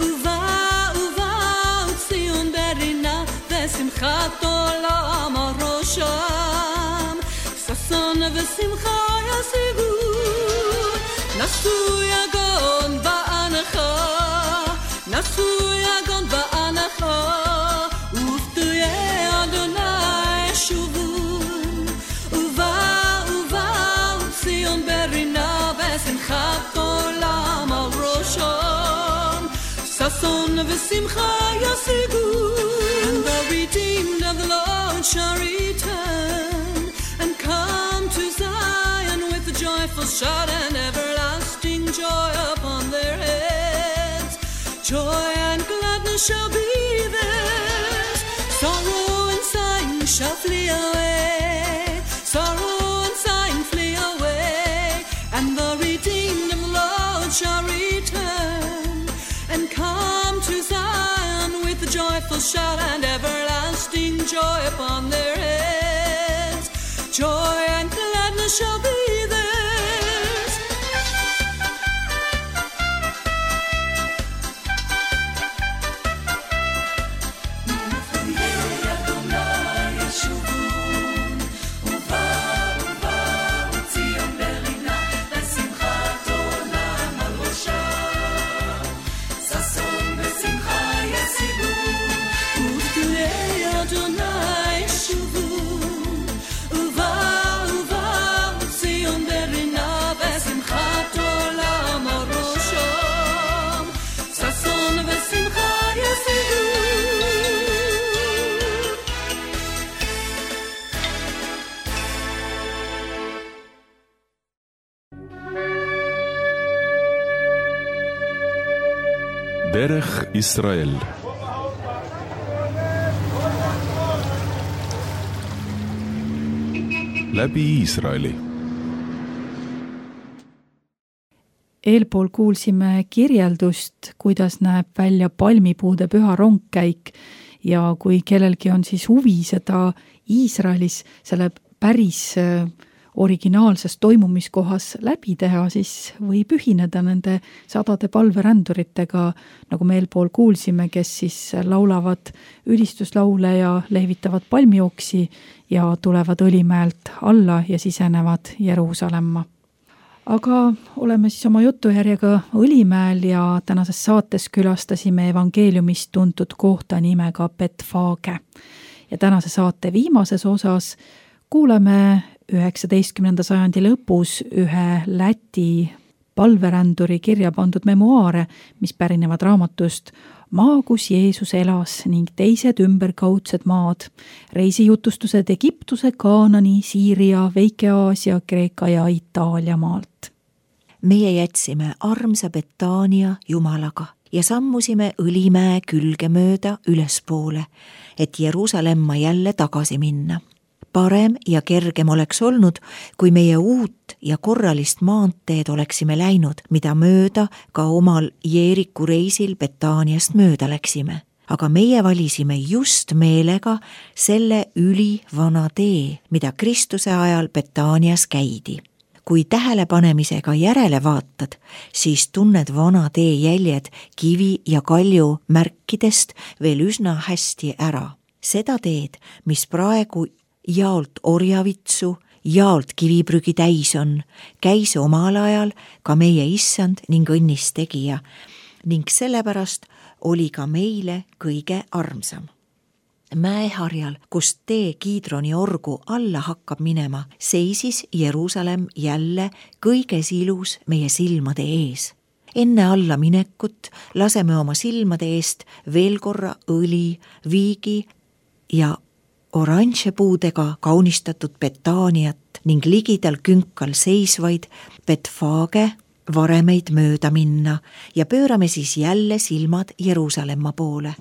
ובא ציון ברינה ושמחת עולם על ראשם, ששון ושמחה ישיגון, נסו יגון ואנחה, נסו יגון ואנחה, ופדויי אדוני ישובון, ובא ציון ברינה ושמחת עולם על ראשם, ששון ושמחה ישיגון. And the redeemed of the Lord shall return and come to Zion with a joyful shout and everlasting joy upon their heads. Joy and gladness shall be theirs. Sorrow and sighing shall flee away. Sorrow and sighing flee away. And the redeemed of the Lord shall return and come to Zion with a joyful shout and everlasting joy upon their heads. Joy and gladness shall be theirs. דרך ישראל. läbi Iisraeli. Eelpool kuulsime kirjeldust, kuidas näeb välja palmipuude püha rongkäik ja kui kellelgi on siis huvi seda Iisraelis, selle päris originaalses toimumiskohas läbi teha, siis võib ühineda nende sadade palveränduritega, nagu me eelpool kuulsime, kes siis laulavad ülistuslaule ja lehvitavad palmijooksi ja tulevad Õlimäelt alla ja sisenevad Jeruusalemma. Aga oleme siis oma jutujärjega Õlimäel ja tänases saates külastasime evangeeliumist tuntud kohta nimega Betfage. Ja tänase saate viimases osas kuuleme 19. sajandi lõpus ühe Läti palveränduri kirja pandud memuaare, mis pärinevad raamatust Maa, kus Jeesus elas ning teised ümberkaudsed maad, reisijutustused Egiptuse, Kaanani, Siiria, Väike-Aasia, Kreeka ja Itaalia maalt. Meie jätsime armsa Betania Jumalaga ja sammusime Õlimäe külge mööda ülespoole, et Jeruusalemma jälle tagasi minna. Parem ja kergem oleks olnud, kui meie uut ja korralist maanteed oleksime läinud, mida mööda ka omal Jeeriku reisil Betaniast mööda läksime. Aga meie valisime just meelega selle ülivana tee, mida Kristuse ajal Betanias käidi. Kui tähelepanemisega järele vaatad, siis tunned vana tee jäljed kivi ja kalju märkidest veel üsna hästi ära. Seda teed, mis praegu jaolt orjavitsu, jaolt kiviprügi täis on, käis omal ajal ka meie issand ning õnnistegija ning sellepärast oli ka meile kõige armsam. Mäeharjal, kust tee Kiidroni orgu alla hakkab minema, seisis Jeruusalemm jälle kõiges ilus meie silmade ees. Enne alla minekut laseme oma silmade eest veel korra õli, viigi ja oranžepuudega kaunistatud Betaniat ning ligidal künkal seisvaid Betfage varemeid mööda minna ja pöörame siis jälle silmad Jeruusalemma poole.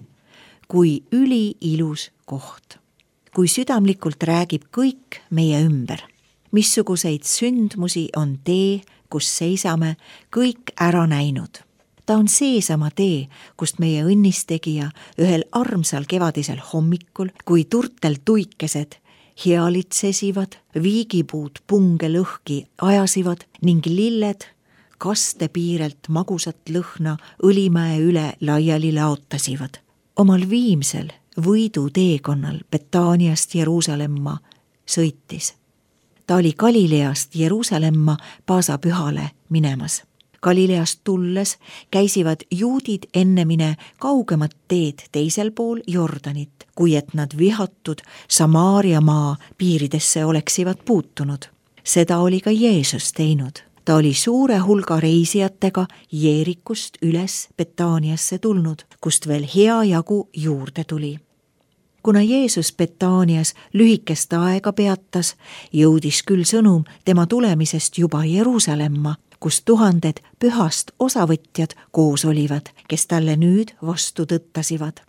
Kui üliilus koht, kui südamlikult räägib kõik meie ümber, missuguseid sündmusi on tee, kus seisame, kõik ära näinud. Ta on seesama tee, kust meie õnnistegija ühel armsal kevadisel hommikul, kui turtel tuikesed healitsesivad, viigipuud punge lõhki ajasivad ning lilled kaste piirelt magusat lõhna Õlimäe üle laiali laotasivad. Omal viimsel võidu teekonnal Betaniast Jeruusalemma sõitis. Ta oli Galileast Jeruusalemma paasapühale minemas. Galileast tulles käisivad juudid ennemine kaugemat teed teisel pool Jordanit, kui et nad vihatud Samaaria maa piiridesse oleksivad puutunud. Seda oli ka Jeesus teinud. Ta oli suure hulga reisijatega Jeerikust üles Betaniasse tulnud, kust veel hea jagu juurde tuli. Kuna Jeesus Betanias lühikest aega peatas, jõudis küll sõnum tema tulemisest juba Jeruusalemma, kus tuhanded pühast osavõtjad koos olivad, kes talle nüüd vastu tõttasivad.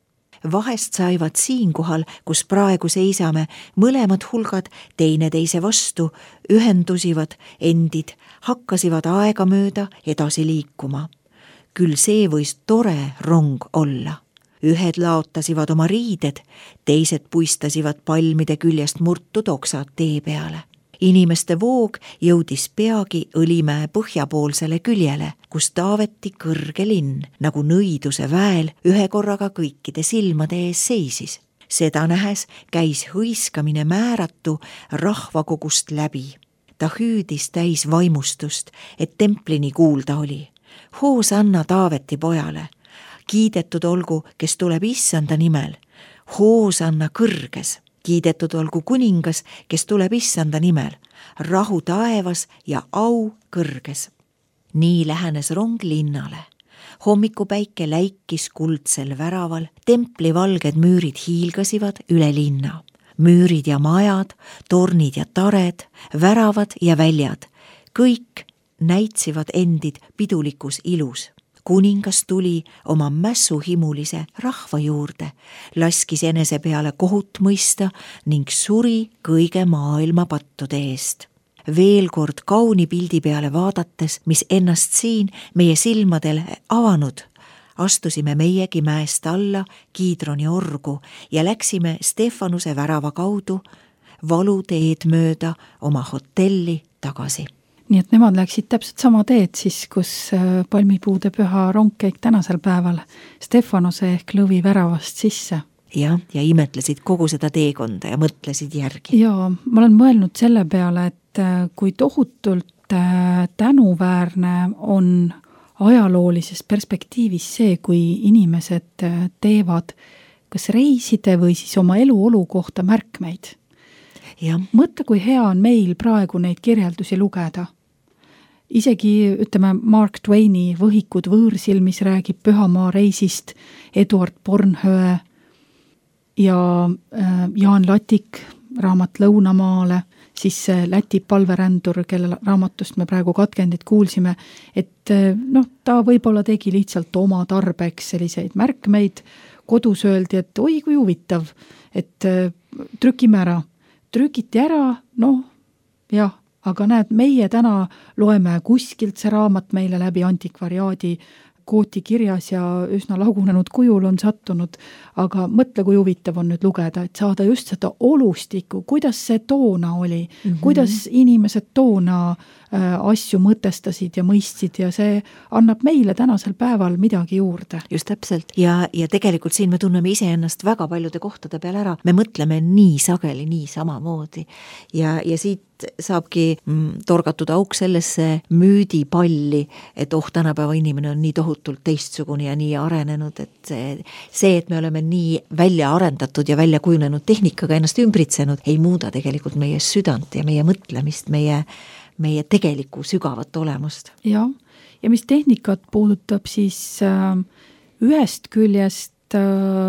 Vahest saivad siinkohal, kus praegu seisame, mõlemad hulgad teineteise vastu ühendusivad endid, hakkasivad aega mööda edasi liikuma. Küll see võis tore rong olla. Ühed laotasivad oma riided, teised puistasivad palmide küljest murtud oksad tee peale. Inimeste voog jõudis peagi Õlimäe põhjapoolsele küljele, kus taaveti kõrge linn, nagu nõiduse väel ühe korraga kõikide silmade ees seisis. Seda nähes käis hõiskamine määratu rahvakogust läbi. Ta hüüdis täis vaimustust, et templini kuulda oli. Hoosanna Taaveti pojale, kiidetud olgu, kes tuleb issanda nimel. Hoosanna kõrges. Kiidetud olgu kuningas, kes tuleb issanda nimel, rahu taevas ja au kõrges. Nii lähenes rong linnale. Hommikupäike läikis kuldsel väraval, templi valged müürid hiilgasivad üle linna. Müürid ja majad, tornid ja tared, väravad ja väljad, kõik näitsivad endid pidulikus ilus. Kuningas tuli oma mässuhimulise rahva juurde, laskis enese peale kohut mõista ning suri kõige maailma pattude eest. Veel kord kauni pildi peale vaadates, mis ennast siin meie silmadel avanud, astusime meiegi mäest alla Kiidroni orgu ja läksime Stefanuse värava kaudu valuteed mööda oma hotelli tagasi. Nii et nemad läksid täpselt sama teed siis, kus palmipuude püha rongkäik tänasel päeval Stefanose ehk Lõvi väravast sisse. Ja imetlesid kogu seda teekonda ja mõtlesid järgi. Ja ma olen mõelnud selle peale, et kui tohutult tänuväärne on ajaloolises perspektiivis see, kui inimesed teevad kas reiside või siis oma eluolu kohta märkmeid. Ja. Mõtle, kui hea on meil praegu neid kirjeldusi lugeda. Isegi, ütleme, Mark Twaini Võhikud võõrsilmis räägib Pühamaa reisist, Eduard Bornhöe ja Jaan Latik raamat Lõunamaale, siis Läti palverändur, kelle raamatust me praegu katkendit kuulsime, et ta võib-olla tegi lihtsalt oma tarbeks selliseid märkmeid, kodus öeldi, et oi kui huvitav, et trükime ära. Trükiti ära, jah, aga näed, meie täna loeme kuskilt see raamat meile läbi antikvariaadi kooti kirjas ja üsna lagunenud kujul on sattunud, aga mõtle, kui huvitav on nüüd lugeda, et saada just seda olustikku, kuidas see toona oli, kuidas inimesed toona asju mõtestasid ja mõistsid ja see annab meile tänasel päeval midagi juurde. Just täpselt. Ja tegelikult siin me tunneme iseennast väga paljude kohtade peale ära. Me mõtleme nii sageli, nii samamoodi. Ja siit saabki torgatud auk sellesse müüdipalli, et tänapäeva inimene on nii tohutult teistsugune ja nii arenenud, et see, et me oleme nii välja arendatud ja välja kujunenud tehnikaga ennast ümbritsenud, ei muuda tegelikult meie südant ja meie mõtlemist, meie tegelikku sügavat olemust. Ja mis tehnikat puudutab, siis ühest küljest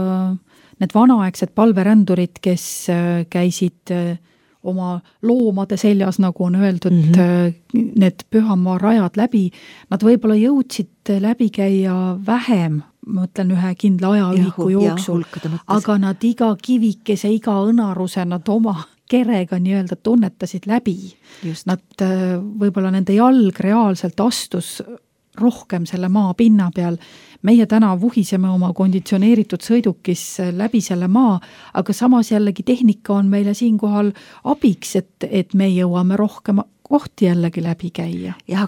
need vanaaegsed palverändurid, kes käisid oma loomade seljas, nagu on öeldud, need Pühamaa rajad läbi, nad võib-olla jõudsid läbi käia vähem, ma mõtlen ühe kindla ajaühiku jooksul, aga nad iga kivikese, iga õnaruse nad oma kerega nii-öelda tunnetasid läbi. Just. Nad võib-olla nende jalg reaalselt astus rohkem selle maa pinna peal. Meie täna vuhiseme oma konditsioneeritud sõidukis läbi selle maa, aga samas jällegi tehnika on meile siinkohal abiks, et me jõuame rohkem kohti jällegi läbi käia. Ja,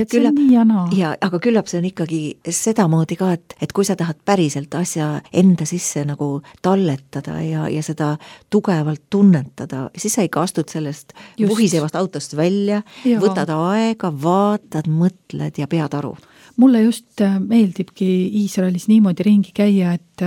aga küllap see on ikkagi sedamoodi ka, et kui sa tahad päriselt asja enda sisse nagu talletada ja seda tugevalt tunnetada, siis sa ikka astud sellest vuhisevast autost välja, võtad aega, vaatad, mõtled ja pead aru. Mulle just meeldibki Iisraelis niimoodi ringi käia, et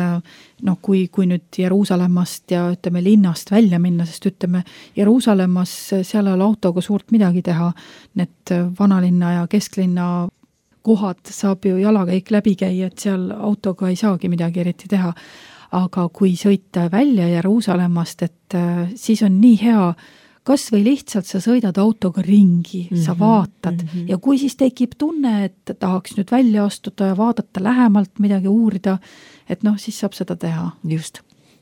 kui nüüd Jeruusalemmast ja ütleme linnast välja minna, sest ütleme Jeruusalemmas seal ei ole autoga suurt midagi teha, need vanalinna ja kesklinna kohad saab ju jalakäik läbi käia, et seal autoga ei saagi midagi eriti teha. Aga kui sõita välja Jeruusalemmast, et siis on nii hea, kas või lihtsalt sa sõidad autoga ringi, sa vaatad ja kui siis tekib tunne, et tahaks nüüd välja astuda ja vaadata lähemalt midagi uurida, et siis saab seda teha. Just.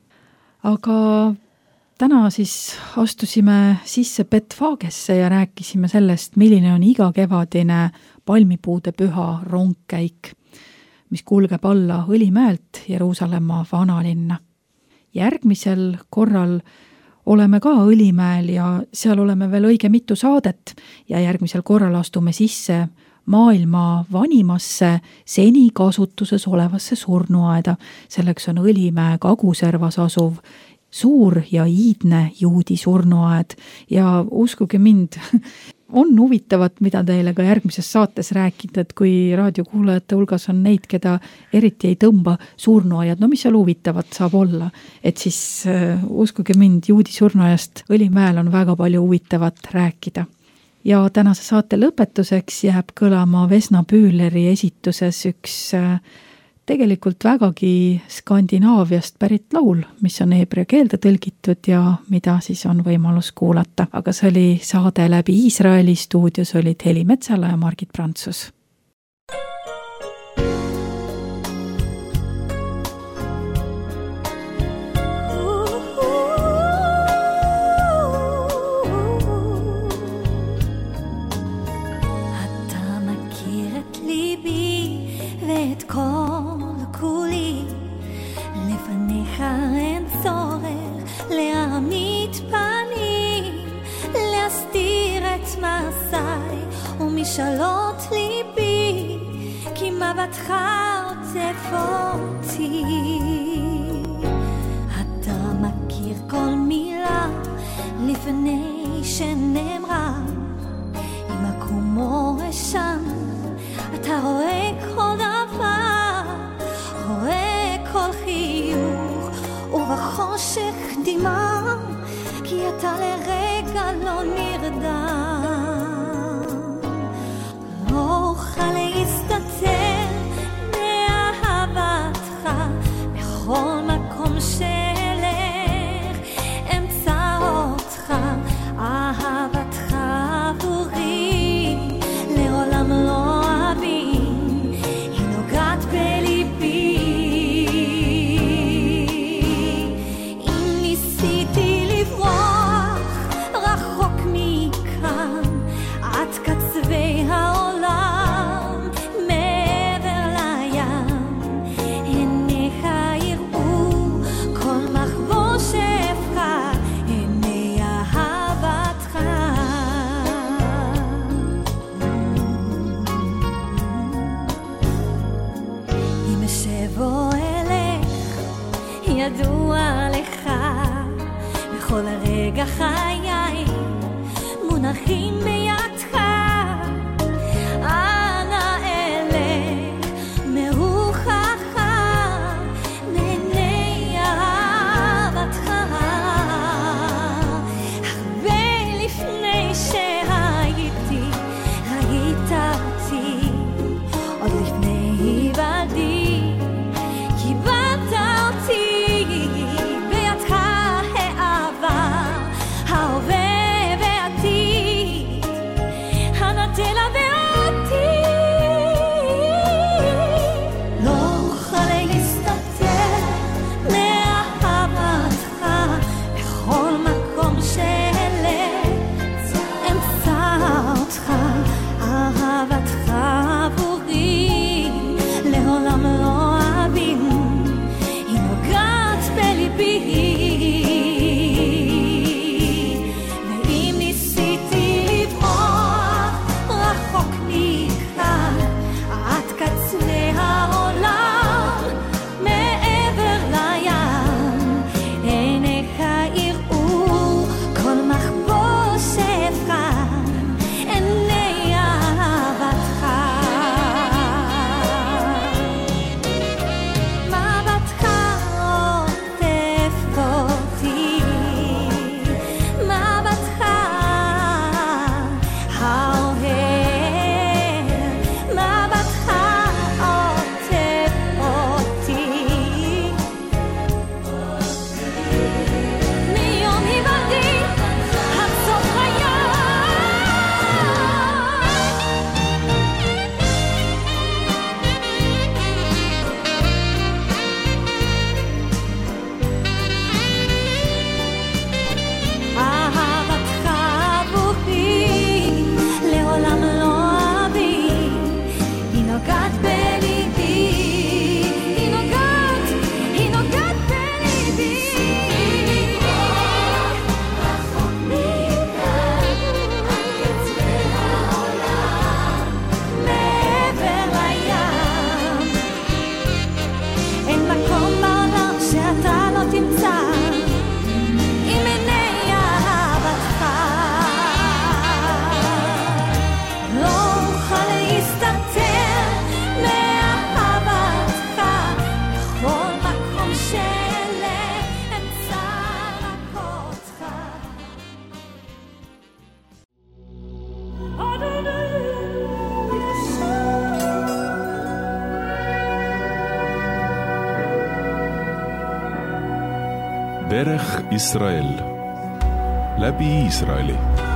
Aga täna siis astusime sisse Betfagesse ja rääkisime sellest, milline on igakevadine palmipuude püha rongkäik, mis kulgeb alla Õlimäelt Jeruusalemma vanalinna. Järgmisel korral oleme ka Õlimäel ja seal oleme veel õige mitu saadet ja järgmisel korral astume sisse maailma vanimasse seni kasutuses olevasse surnuaeda. Selleks on Õlimäe Kaguservas asuv suur ja iidne juudi surnuaed ja uskuge mind, on huvitavat, mida teile ka järgmises saates rääkida, et kui raadiokuulajate hulgas on neid, keda eriti ei tõmba surnuaiad, mis seal huvitavat saab olla, et siis uskuge mind, juudi surnuaiast Õlimäel on väga palju huvitavat rääkida. Ja tänase saate lõpetuseks jääb kõlama Vesna Bühleri esituses üks tegelikult vägagi Skandinaaviast pärit laul, mis on heebrea keelde tõlgitud ja mida siis on võimalus kuulata. Aga see oli saade läbi Iisraeli, stuudios olid Heli Metsala ja Margit Prantsus. לפניך אין צורך להעמיד פנים משאלות ליבי, כי מבטך עוטף אותי. אתה מכיר כל מילה לפני שנאמרה, אם מקומו אשם אתה רואה כל דבר, רואה כל חיוך ובחושך דמעה, כי אתה לרגע לא נרדם. לא אוכל להסתתר מאהבתך, בכל מקום שאלך אמצא אותך. אהבתך עבורי לעולם לא אבין, היא נוגעת בליבי. אם ניסיתי לברוח רחוק מכאן עד קצווי העולם, מעבר לים עיניך יראו כל מחבושך, עיני אהבתך. אם אשבו אלך ידוע לך, בכל רגע חיי מונחים בידך. אנא אלך מרוחך מעיני אהבתך, הרבה לפני שהייתי ראית אותי, עוד לפני היוולדי קיבלת אותי. בידך העבר, ההווה והעתיד, אנא תלווה אותי. לא אוכל להסתתר מאהבתך, בכל מקום שאלך אמצא אותך. אהבתך עבורי לעולם לא אבין, היא נוגעת בליבי. ואם ניסיתי לברוח רחוק מכאן עד קצווי העולם, מעבר לים עיניך יראו כל מחבושך, עיני אהבתך. מבטך עוטף אותי, מבטך האוהב, מבטך עוטף אותי. מיום היוולדי עד סוף חיי. אהבתך עבורי לעולם לא אבין, היא נוגעת בליבי. היא נוגעת בליבי. רחוק מכאן עד קצווי העולם, מעבר לים אין מקום בעולם שאתה לא תמצא עם עיני אהבתך. לא אוכל להסתתר מאהבתך, בכל מקום שאלך אמצא רק אותך. דרך ישראל. לבי ישראלי.